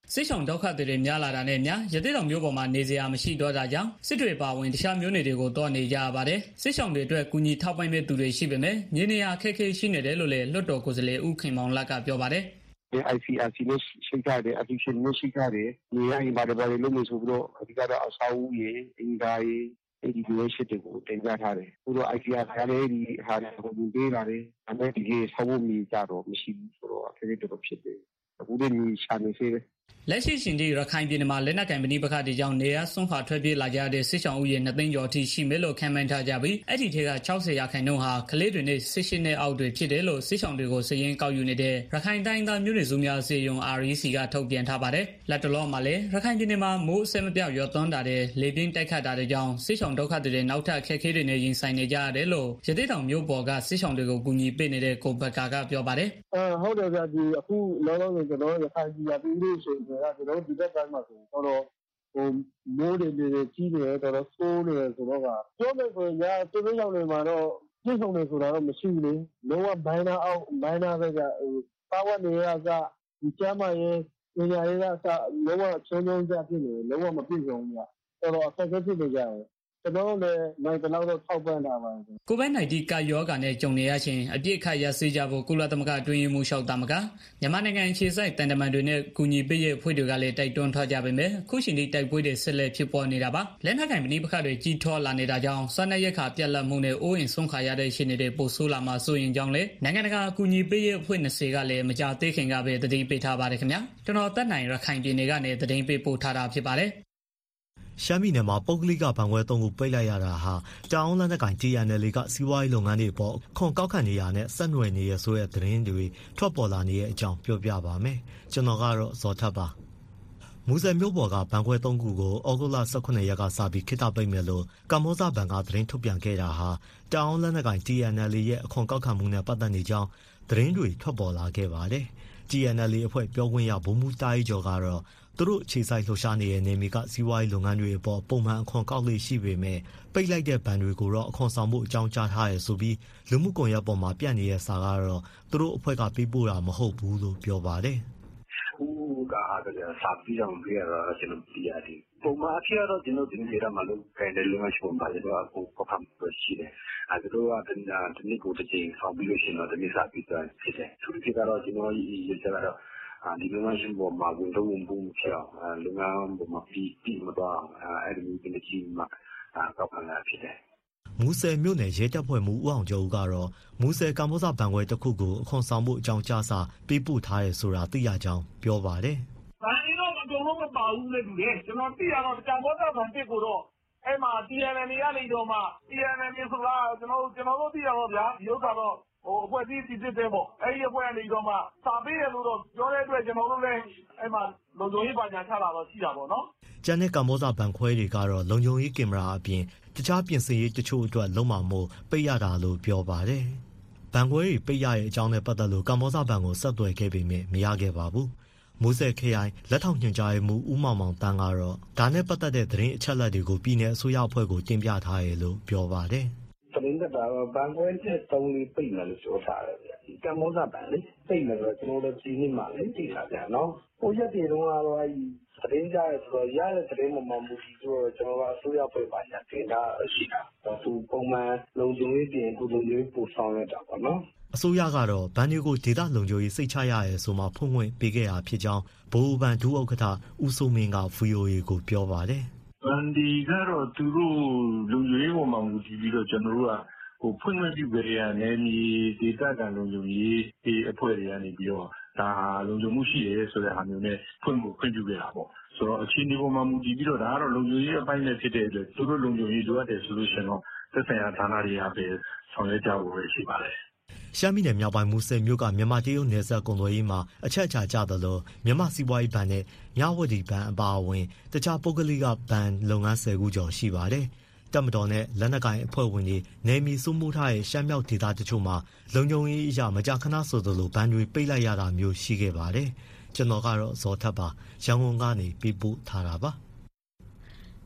စစ်ဆောင်ဒုက္ခတွေများလာတာနဲ့များရသေးတော်မျိုးပေါ်မှာနေစရာမရှိတော့တာကြောင့်စစ်တွေပါဝင်တခြားမျိုးနယ်တွေကိုတော့နေကြရပါတယ်စစ်ဆောင်တွေအတွက်ကူညီထောက်ပံ့မဲ့သူတွေရှိပေမဲ့မြေနေရာအခက်အခဲရှိနေတယ်လို့လည်းလွှတ်တော်ကိုယ်စားလှယ်ဦးခင်မောင်လတ်ကပြောပါတယ် I C R C နဲ့ရှိကြတယ် addiction နဲ့ရှိကြတယ်နေရာရင်ပါတယ်ပါတယ်လို့ဆိုပြီးတော့အဓိကတော့အဆောက်အဦရေအင်ဒါရေအဲ့ဒီလိုရှိတဲ့ကိုတင်ပြထားတယ်ပြီးတော့ I C R C ကလည်းဒီဟာတွေကိုပေးလာတယ်အမေဒီဆောက်ဖို့မြည်ကြတော့မရှိဘူးဆိုတော့အခက်အခဲတော့ဖြစ်တယ်အခုတည်းကရှာနေစေတယ်လက်ရှိရှင်ဒီရခိုင်ပြည်နယ်မှာလက်နက်ကိုင်ပဋိပက္ခတွေကြောင့်နေရဆွန့်ခွာထွက်ပြေးလာကြတဲ့စစ်ဆောင်ဥယျာဉ်နှစ်သိန်းကျော်အထိရှိမယ်လို့ခန့်မှန်းထားကြပြီးအဲ့ဒီထဲက၆၀ရာခိုင်နှုန်းဟာကလေးတွေနဲ့၁၈နှစ်အောက်တွေဖြစ်တယ်လို့စစ်ဆောင်တွေကိုစည်ရင်းကောက်ယူနေတဲ့ရခိုင်တိုင်းသားမျိုးနွယ်စုများစေယုံ R E C ကထုတ်ပြန်ထားပါတယ်လက်တလောမှာလည်းရခိုင်ပြည်နယ်မှာမိုးအဆက်မပြောက်ရွာသွန်းတာတဲ့လေပြင်းတိုက်ခတ်တာတဲ့ကြောင့်စစ်ဆောင်ဒုက္ခတွေနောက်ထပ်အခက်အခဲတွေနဲ့ရင်ဆိုင်နေကြရတယ်လို့ရသေးတောင်မျိုးပေါ်ကစစ်ဆောင်တွေကိုကူညီပေးနေတဲ့ကိုဘကာကပြောပါတယ်အဲဟုတ်တယ်ဗျာဒီအခုလောလောဆယ်ကျွန်တော်ရခိုင်ပြည်ပြည်လို့ဆိုရင်ကျွန်တော်ဒီဘက်တိုင်းမှာဆိုတော့ဟိုမိုးတွေတွေကြီးနေတယ်တော်တော်ဆိုးနေတယ်ဆိုတော့ကပြောမယ်ဆိုရင်ညာသူတို့ရောက်နေမှာတော့ပြည့်စုံနေဆိုတာတော့မရှိဘူးလေလုံးဝဘိုင်းနာအောက်ဘိုင်းနာဘက်ကဟိုပါဝတ်နေရကဒီကျမ်းမာရေးပညာရေးကစလုံးဝချင်းချင်းကြဖြစ်နေလုံးဝမပြည့်စုံဘူးတော်တော်အခက်အခဲဖြစ်နေကြတယ်ကျွန်တော်လည်းနိုင်တော့တော့ထောက်ပံ့တာပါကိုဗစ် -19 ကာရောဂါနဲ့ကြုံနေရခြင်းအပြစ်ခတ်ရစေကြဖို့ကုလသမဂ္ဂအတွင်းရေးမှူးချုပ်တာမကမြန်မာနိုင်ငံအခြေစိုက်တန်တမန်တွေနဲ့ကူညီပေးရေးအဖွဲ့တွေကလည်းတိုက်တွန်းထားကြပေမဲ့ခုချိန်ထိတိုက်ပွဲတွေဆက်လက်ဖြစ်ပေါ်နေတာပါလက်နက်ကိုင်ပဋိပက္ခတွေကြီးထွားလာနေတာကြောင့်စားနပ်ရိက္ခာပြတ်လတ်မှုနဲ့အိုးအိမ်ဆုံးခါရတဲ့ရှင်တွေပိုဆိုးလာမှဆိုရင်ကြောင့်လေနိုင်ငံတကာကူညီပေးရေးအဖွဲ့နှစ်ဆယ်ကလည်းမကြသေးခင်ကပဲတတိပေးထားပါတယ်ခင်ဗျာကျွန်တော်တက်နိုင်ရခိုင်ပြည်နယ်ကနေတတိပေးပို့ထားတာဖြစ်ပါတယ်ရှမ်းပြည်နယ်မှာပုဂ္ဂလိကဘဏ်ခွဲသုံးခုပိတ်လိုက်ရတာဟာတအောင်းလက်နက်ကိုင် T N L A ကစီးပွားရေးလုပ်ငန်းတွေပေါ်ခွန်ကောက်ခံနေရတဲ့ဆက်နွယ်နေရဆိုတဲ့သတင်းတွေထွက်ပေါ်လာနေတဲ့အကြောင်းပြောပြပါမယ်။ကျွန်တော်ကတော့ဇော်ထက်ပါ။မူဆယ်မြို့ပေါ်ကဘဏ်ခွဲသုံးခုကိုဩဂုတ်လ၁၈ရက်ကစပြီးခေတ္တပိတ်မယ်လို့ကမ္ဘောဇဘဏ်ကသတင်းထုတ်ပြန်ခဲ့တာဟာတအောင်းလက်နက်ကိုင် T N L A ရဲ့အခွန်ကောက်ခံမှုနဲ့ပတ်သက်နေကြောင်းသတင်းတွေထွက်ပေါ်လာခဲ့ပါတယ်။ T N L A အဖွဲ့ပြောခွင့်ရဗိုလ်မှူးတားရီကျော်ကတော့သူတို့ခြေဆိုင်လှုပ်ရှားနေတဲ့နေမီကစီးပွားရေးလုပ်ငန်းတွေအပေါ်ပုံမှန်အခွန်ကောက်လေ့ရှိပေမဲ့ပိတ်လိုက်တဲ့ဘဏ်တွေကိုတော့အခွန်ဆောင်မှုအကြောင်းကြားထားရဆိုပြီးလူမှုကွန်ရက်ပေါ်မှာပြန့်နေတဲ့စာကတော့သူတို့အဖွဲ့ကပေးပို့တာမဟုတ်ဘူးလို့ပြောပါတယ်။ဟိုကအားကစာပြီးတော့ပြရတော့ကျွန်တော်ပြရတယ်။ပုံမှန်အဖြစ်တော့ကျွန်တော်ဒီနေ့ရမှာလို့ခိုင်တယ်လို့မရှိဘူး။ဘာလို့အခုပကံရှိတယ်။အဲဒါတော့ဒီနေ့ကိုတစ်ချိန်ဆောင်ပြီးလို့ရှိရင်တော့ဒီနေ့စာပြီးတော့ဖြစ်တယ်။သူတို့ကတော့ကျွန်တော်ရေးကြတော့ဒီလုပ်ငန်းရှင်ပေါ်မှာဝင်တော့ဝင်ဖို့ဖြစ်အောင်လုပ်ငန်းပေါ်မှာပြီးပြီးမတော့အဲ့ဒီမျိုးတွေကြီးမှာကောက်ခံလာဖြစ်တယ်။မူဆယ်မြို့နယ်ရဲတပ်ဖွဲ့မှူးဦးအောင်ကျော်ဦးကတော့မူဆယ်ကမ္ဘောဇဘဏ်ခွဲတစ်ခုကိုအခွန်ဆောင်မှုအကြောင်းကြားစာပေးပို့ထားတယ်ဆိုတာသိရကြောင်းပြောပါတယ်။ဘာလို့တော့အကုန်လုံးမပါဘူးလေသူလေကျွန်တော်သိရတော့ကမ္ဘောဇဘဏ်တစ်ကိုတော့အဲ့မှာ T N L A ကနေတော့မှ T N L A ဆိုတာကျွန်တော်ကျွန်တော်တို့သိရတော့ဗျာဒီဥစ္စာတော့ဟိုအဖွဲ့အစည်းစစ်စစ်တဲ့ပေါ့အဲ့ဒီအဖွဲ့ကနေတော့မှစာပေးရလို့တော့ပြောတဲ့အတွက်ကျွန်တော်တို့လည်းအဲ့မှာလုံခြုံရေးပါညာချလာတော့ရှိတာပေါ့နော်ကျန်တဲ့ကမ္ဘောဇဘဏ်ခွဲတွေကတော့လုံခြုံရေးကင်မရာအပြင်တခြားပြင်ဆင်ရေးတချို့အတွက်လုံးဝမို့ပိတ်ရတာလို့ပြောပါတယ်ဘဏ်ခွဲတွေပိတ်ရတဲ့အကြောင်းနဲ့ပတ်သက်လို့ကမ္ဘောဇဘဏ်ကိုဆက်သွယ်ခဲ့ပေမဲ့မရခဲ့ပါဘူးမူဆယ်ခရိုင်လက်ထောက်ညွှန်ကြားရေးမှူးဦးမောင်မောင်တန်းကတော့ဒါနဲ့ပတ်သက်တဲ့သတင်းအချက်အလက်တွေကိုပြည်내အစိုးရအဖွဲ့ကိုတင်ပြထားရလို့ပြောပါတယ်သတင်းသက်တာဘဏ်ခွဲချက်သုံးလေးပိတ်မယ်လို့ပြောထားတယ်ဗျာဒီကမ္ဘောဇဘဏ်လေးပိတ်မယ်ဆိုတော့ကျွန်တော်တို့ဒီနေ့မှလည်းသိတာဗျာနော်ဟိုရက်တွေတုန်းကတော့အဲဒီသတင်းကြရဆိုတော့ရတဲ့သတင်းမှမမှုပြီးတော့ကျွန်တော်ကအစိုးရဖွဲ့ပါညာတင်တာရှိတာသူပုံမှန်လုံခြုံရေးပြင်ကုလုံခြုံရေးပို့ဆောင်ရတာပေါ့နော်အစိုးရကတော့ဗန်တွေကိုဒေသလုံခြုံရေးစိတ်ချရရဲဆိုမှဖွင့်ဖွင့်ပေးခဲ့တာဖြစ်ကြောင်းဘိုးဘန်ဒူဥက္ကဋ္ဌဦးစိုးမင်းက V O A ကိုပြောပါတယ်ဗန်ဒီကတော့သူတို့လုံခြုံရေးပေါ်မှာမူတည်ပြီးတော့ကျွန်တော်တို့ကဟိုဖွင့်ခွင့်ပြုကြရတယ်နေဒေသခံလုံခြုံရေးဒီအဖွဲ့တွေကနေပြီးတော့ဒါလုံခြုံမှုရှိရဲဆိုတဲ့ဟာမျိုးနဲ့ဖွင့်ဖို့ခွင့်ပြုခဲ့တာပေါ့ဆိုတော့အခြေအနေပေါ်မှာမူတည်ပြီးတော့ဒါကတော့လုံခြုံရေးအပိုင်းနဲ့ဖြစ်တဲ့အတွက်သူတို့လုံခြုံရေးလိုအပ်တယ်ဆိုလို့ရှိရင်တော့သက်ဆိုင်ရာဌာနတွေကပဲဆောင်ရွက်ကြဖို့ရှိပါတယ်ရှမ်းပြည်နယ်မြောက်ပိုင်းမူဆယ်မြို့ကမြန်မာတရုတ်နယ်စပ်ကုန်သွယ်ရေးမှာအချက်အချာကျသလိုမြန်မာစီးပွားရေးဘဏ်နဲ့မြဝတီဘဏ်အပါအဝင်တခြားပုဂ္ဂလိကဘဏ်လုပ်ငန်းဆယ်ခုကျော်ရှိပါတယ်။တပ်မတော်နဲ့လက်နက်ကိုင်အဖွဲ့ဝင်တွေနေမီစုမှုထားတဲ့ရှမ်းမြောက်ဒေသတချို့မှာလုံခြုံရေးအရာမကြာခဏဆိုသလိုဘဏ်တွေပိတ်လိုက်ရတာမျိုးရှိခဲ့ပါတယ်။ကျွန်တော်ကတော့ဇော်ထက်ပါရန်ကုန်ကနေပြပို့ထားတာပါရ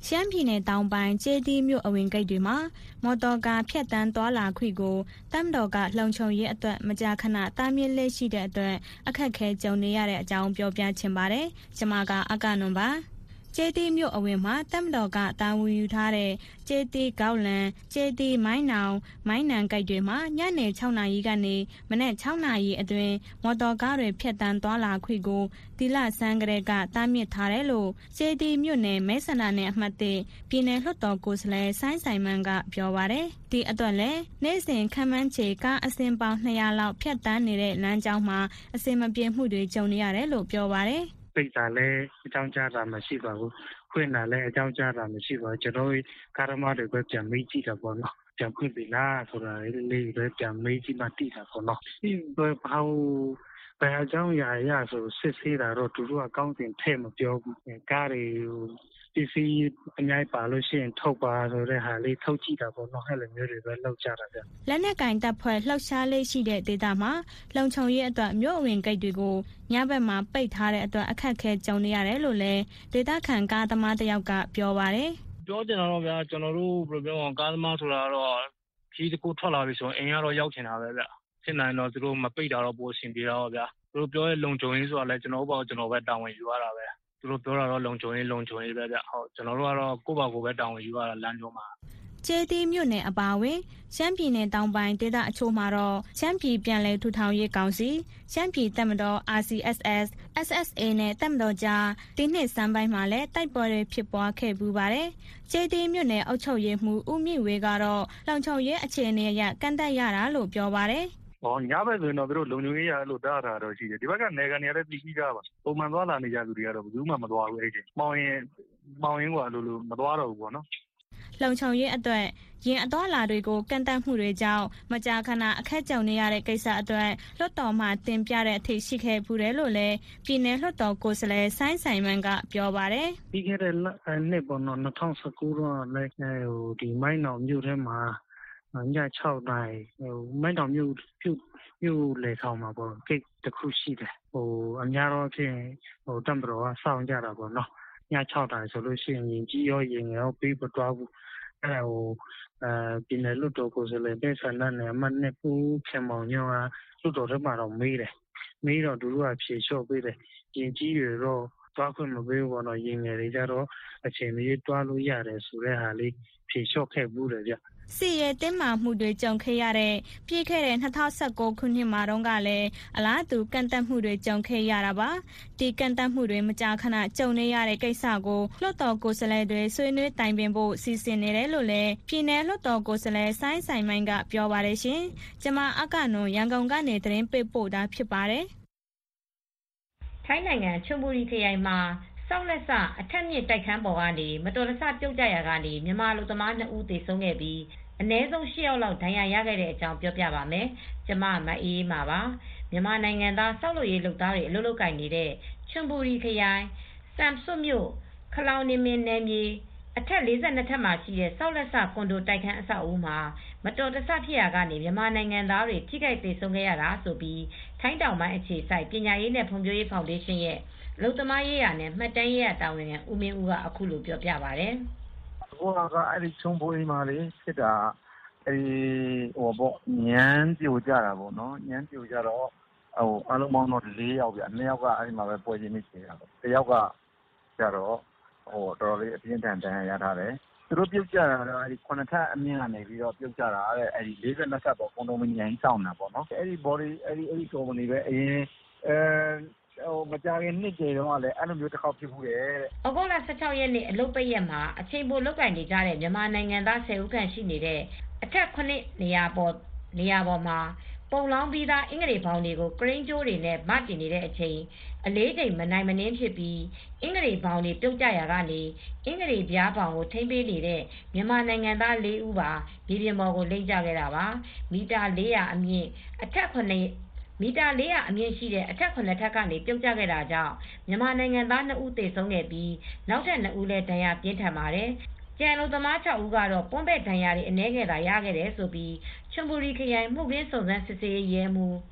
ရှမ်းပြည်နယ်တောင်ပိုင်းကျေးသီးမြို့အဝင်ဂိတ်တွေမှာမော်တော်ကားဖြတ်တန်းသွားလာခွင့်ကိုတပ်မတော်ကလုံခြုံရေးအတွက်မကြာခဏတားမြစ်လက်ရှိတဲ့အတွက်အခက်အခဲကြုံနေရတဲ့အကြောင်းပြောပြချင်ပါတယ်။ကျွန်မကအကနွန်ပါကျေးသီးမြို့အဝင်မှာတပ်မတော်ကတာဝန်ယူထားတဲ့ကျေးသီးကောက်လန်ကျေးသီးမိုင်းနောင်မိုင်းနံဂိတ်တွေမှာညနေ၆နာရီကနေမနက်၆နာရီအတွင်းမော်တော်ကားတွေဖြတ်တန်းသွားလာခွင့်ကိုဒီလဆန်းကလေးကတားမြစ်ထားတယ်လို့ကျေးသီးမြို့နယ်မဲဆန္ဒနယ်အမှတ်၁ပြည်နယ်လွှတ်တော်ကိုယ်စားလှယ်ဆိုင်းဆိုင်မန်ကပြောပါတယ်ဒီအတွက်လည်းနေ့စဉ်ခန့်မှန်းခြေကားအစင်ပေါင်း၂ရာလောက်ဖြတ်တန်းနေတဲ့လမ်းကြောင်းမှာအစင်မပြေမှုတွေကြုံနေရတယ်လို့ပြောပါတယ်ပိတ်တာလည်းအကြောင်းကြားတာမရှိပါဘူးခွင့်တာလည်းအကြောင်းကြားတာမရှိပါဘူးကျွန်တော်ကားသမားတွေပဲပြန်မေးကြည့်တာပေါ့နော်ပြန်ခွင့်ပြီလားဆိုတာလေးပဲပြန်မေးကြည့်မှသိတာပေါ့နော်ဒီဘယ်ဘာဘယ်အကြောင်းအရာရဆိုစစ်ဆေးတာတော့သူတို့အကောင့်တင်ထည့်မပြောဘူးကားတွေပစ္စည်းအများပါလို့ရှိရင်ထုတ်ပါဆိုတဲ့ဟာလေးထုတ်ကြည့်တာပေါ့နော်အဲ့လိုမျိုးတွေပဲလောက်ကြတာဗျလက်နက်ကင်တပ်ဖွဲ့လှောက်ရှားလေးရှိတဲ့ဒေသမှာလုံခြုံရေးအတွက်မြို့အဝင်ဂိတ်တွေကိုညဘက်မှာပိတ်ထားတဲ့အတွက်အခက်အခဲကြုံနေရတယ်လို့လည်းဒေသခံကားသမားတယောက်ကပြောပါတယ်ပြောချင်တာတော့ဗျာကျွန်တော်တို့ဘယ်လိုပြောအောင်ကားသမားဆိုတာတော့ခီးတကူထွက်လာပြီဆိုရင်အိမ်ကတော့ရောက်ချင်တာပဲဗျဖြစ်နိုင်တော့သူတို့မပိတ်တာတော့ပိုအဆင်ပြေတော့ဗျာသူတို့ပြောရဲ့လုံခြုံရေးဆိုတာလည်းကျွန်တော်တို့ဘာကျွန်တော်ပဲတာဝန်ယူရတာပဲသူတို့ပြောတာတော့လုံခြုံရေးလုံခြုံရေးပဲဗျဟုတ်ကျွန်တော်တို့ကတော့ကိုယ့်ဘာကိုယ်ပဲတာဝန်ယူရတာလမ်းကြောမှာကျေးသီးမြို့နယ်အပါအဝင်ရှမ်းပြည်နယ်တောင်ပိုင်းဒေသအချို့မှာတော့ရှမ်းပြည်ပြည်လဲထူထောင်ရေးကောင်စီရှမ်းပြည်တပ်မတော် R C S S S S A နဲ့တပ်မတော်ကြားဒီနှစ်စမ်းပိုင်းမှာလည်းတိုက်ပွဲတွေဖြစ်ပွားခဲ့ပူပါတယ်ကျေးသီးမြို့နယ်အုပ်ချုပ်ရေးမှူးဦးမြင့်ဝေကတော့လုံခြုံရေးအခြေအနေအရကန့်သက်ရတာလို့ပြောပါတယ်ဟောညဘက်ဆိုရင်တော့သူတို့လုံခြုံရေးရလို့တားတာတော့ရှိတယ်ဒီဘက်ကနေကနေရတဲ့ပြည်ကြီးတာပါပုံမှန်သွားလာနေကြသူတွေကတော့ဘယ်သူမှမသွားဘူးအဲ့ဒီမောင်ရင်မောင်ရင်ကလို့လို့မသွားတော့ဘူးပေါ့နော်လုံခြုံရေးအတွက်ရင်အသွားလာတွေကိုကန့်သတ်မှုတွေကြောင့်မကြာခဏအခက်ကြုံနေရတဲ့ကိစ္စအတွက်လွှတ်တော်မှတင်ပြတဲ့အထိရှိခဲ့ဘူးတယ်လို့လည်းပြည်내လွှတ်တော်ကိုယ်စားလှယ်ဆိုင်းဆိုင်မန်ကပြောပါတယ်ပြီးခဲ့တဲ့နှစ်ပေါ်တော့၂၀၁၉တော့လည်းဟိုဒီမိုင်းတော်မြို့ထဲမှာည၆နာရီဟိုမိုင်းတော်မြို့ပြုတ်မြို့လေဆောင်မှာပေါ့ဂိတ်တစ်ခုရှိတယ်ဟိုအများတော့ဖြင့်ဟိုတမ်ဘရောကစောင့်ကြတာပေါ့နော်ည၆နာရီဆိုလို့ရှိရင်ကြီးရောရင်ရောပြီးပသွားဘူးအဲ့ဟိုအဲပြည်နယ်လွှတ်တော်ကိုယ်စားလှယ်ပဲဆန္ဒနဲ့အမှတ်နဲ့ပူခင်မောင်ညောကလွှတ်တော်ထဲမှာတော့မေးတယ်မေးတော့သူတို့ကဖြေလျှော့ပေးတယ်ရင်ကြီးတွေတော့တွားခွင့်မပေးဘူးပေါ့နော်ရင်ငယ်တွေကြတော့အချိန်မရွေးတွားလို့ရတယ်ဆိုတဲ့ဟာလေးဖြေလျှော့ခဲ့ဘူးတယ်ဗျစစ်ရေးတင်းမာမှုတွေကြုံခဲ့ရတဲ့ပြည်ခဲ့တဲ့၂၀၁၉ခုနှစ်မှာတော့ကလည်းအလားတူကန့်သတ်မှုတွေကြုံခဲ့ရတာပါဒီကန့်သတ်မှုတွေမကြာခဏကြုံနေရတဲ့ကိစ္စကိုလွှတ်တော်ကိုယ်စားလှယ်တွေဆွေးနွေးတိုင်ပင်ဖို့စီစဉ်နေတယ်လို့လည်းပြည်내လွှတ်တော်ကိုယ်စားလှယ်ဆိုင်းဆိုင်မိုင်းကပြောပါတယ်ရှင်ကျမအကနွန်ရန်ကုန်ကနေသတင်းပေးပို့တာဖြစ်ပါတယ်ထိုင်းနိုင်ငံချွန်ဘူရီခရိုင်မှာဆောက်လက်စအထက်မြင့်တိုက်ခန်းပေါ်ကနေမတော်တဆပြုတ်ကျရာကနေမြန်မာလူသမားနှစ်ဦးသေဆုံးခဲ့ပြီးအနည်းဆုံး၈ယောက်လောက်ဒဏ်ရာရခဲ့တဲ့အကြောင်းပြောပြပါမယ်။ကျမမအေးအေးပါပါ။မြန်မာနိုင်ငံသားဆောက်လုပ်ရေးလုပ်သားတွေအလုပ်လုပ်ကိုင်နေတဲ့ချွန်ဘူရီခရိုင်စမ်ဆွတ်မြို့ခလောင်နေမင်းနယ်မြေအထက်၄၂ထပ်မှာရှိတဲ့ဆောက်လက်စကွန်ဒိုတိုက်ခန်းအဆောက်အဦမှာမတော်တဆဖြစ်ရာကနေမြန်မာနိုင်ငံသားတွေထိခိုက်သေဆုံးခဲ့ရတာဆိုပြီးထိုင်းတောင်ပိုင်းအခြေစိုက်ပညာရေးနဲ့ဖွံ့ဖြိုးရေးဖောင်ဒေးရှင်းရဲ့အလုပ်သမားရေးရာနဲ့မှတ်တမ်းရေးရာတာဝန်ခံဦးမင်းဦးကအခုလိုပြောပြပါတယ်။အခုကအဲ့ဒီချုံပွေးမှာလေဖြစ်တာအဲ့ဒီဟိုပေါ့ညမ်းပြိုကြတာပေါ့နော်ညမ်းပြိုကြတော့ဟိုအလုံးပေါင်းတော့၄ယောက်ပြနှစ်ယောက်ကအဲ့ဒီမှာပဲပွဲချင်းမိချင်တာပေါ့တစ်ယောက်ကကျတော့ဟိုတော်တော်လေးအပြင်းထန်တန်ရထားတယ်သူတို့ပြုတ်ကြတာတော့အဲ့ဒီခုနှစ်ထပ်အမြင့်ကနေပြီးတော့ပြုတ်ကြတာအဲ့အဲ့ဒီ၄၂ထပ်ပေါ့ကွန်ဒိုမီနီယံစောင့်တာပေါ့နော်အဲ့ဒီ body အဲ့ဒီအဲ့ဒီကုမ္ပဏီပဲအရင်အဲဟိုမကြခင်နှစ်ကြေတော့လည်းအဲ့လိုမျိုးတစ်ခေါက်ဖြစ်ဘူးတဲ့။ဩဂုတ်လ၁၆ရက်နေ့အလုပ်ပိတ်ရက်မှာအချိန်ပိုလုပ်ကင်နေကြတဲ့မြန်မာနိုင်ငံသား၁၀ဦးခန့်ရှိနေတဲ့အထက်ခုနှစ်နေရာပေါ်နေရာပေါ်မှာပုံလောင်းပြီးသားအင်္ဂလိပ်ဘောင်တွေကိုကရင်းကျိုးတွေနဲ့မတင်နေတဲ့အချိန်အလေးချိန်မနိုင်မနှင်းဖြစ်ပြီးအင်္ဂလိပ်ဘောင်တွေပြုတ်ကျရာကနေအင်္ဂလိပ်ပြားဘောင်ကိုထိမ့်ပေးနေတဲ့မြန်မာနိုင်ငံသား၄ဦးပါမြေပြင်ပေါ်ကိုလိမ့်ကျခဲ့တာပါ။မီတာ၄ရာအမြင့်အထက်ခုနှစ်မီတာ၄ရာအမြင့်ရှိတဲ့အထက်ခုနှစ်ထပ်ကနေပြုတ်ကျခဲ့တာကြောင့်မြန်မာနိုင်ငံသား၂ဦးသေဆုံးခဲ့ပြီးနောက်ထပ်၂ဦးလည်းဒဏ်ရာပြင်းထန်ပါတယ်။ကျန်လူသမား၆ဦးကတော့ပွန်းပဲ့ဒဏ်ရာတွေအနည်းငယ်သာရခဲ့တယ်ဆိုပြီးချွန်ဘူရီခရိုင်မှုခင်းစုံစမ်းစစ်ဆေးရဲမှူး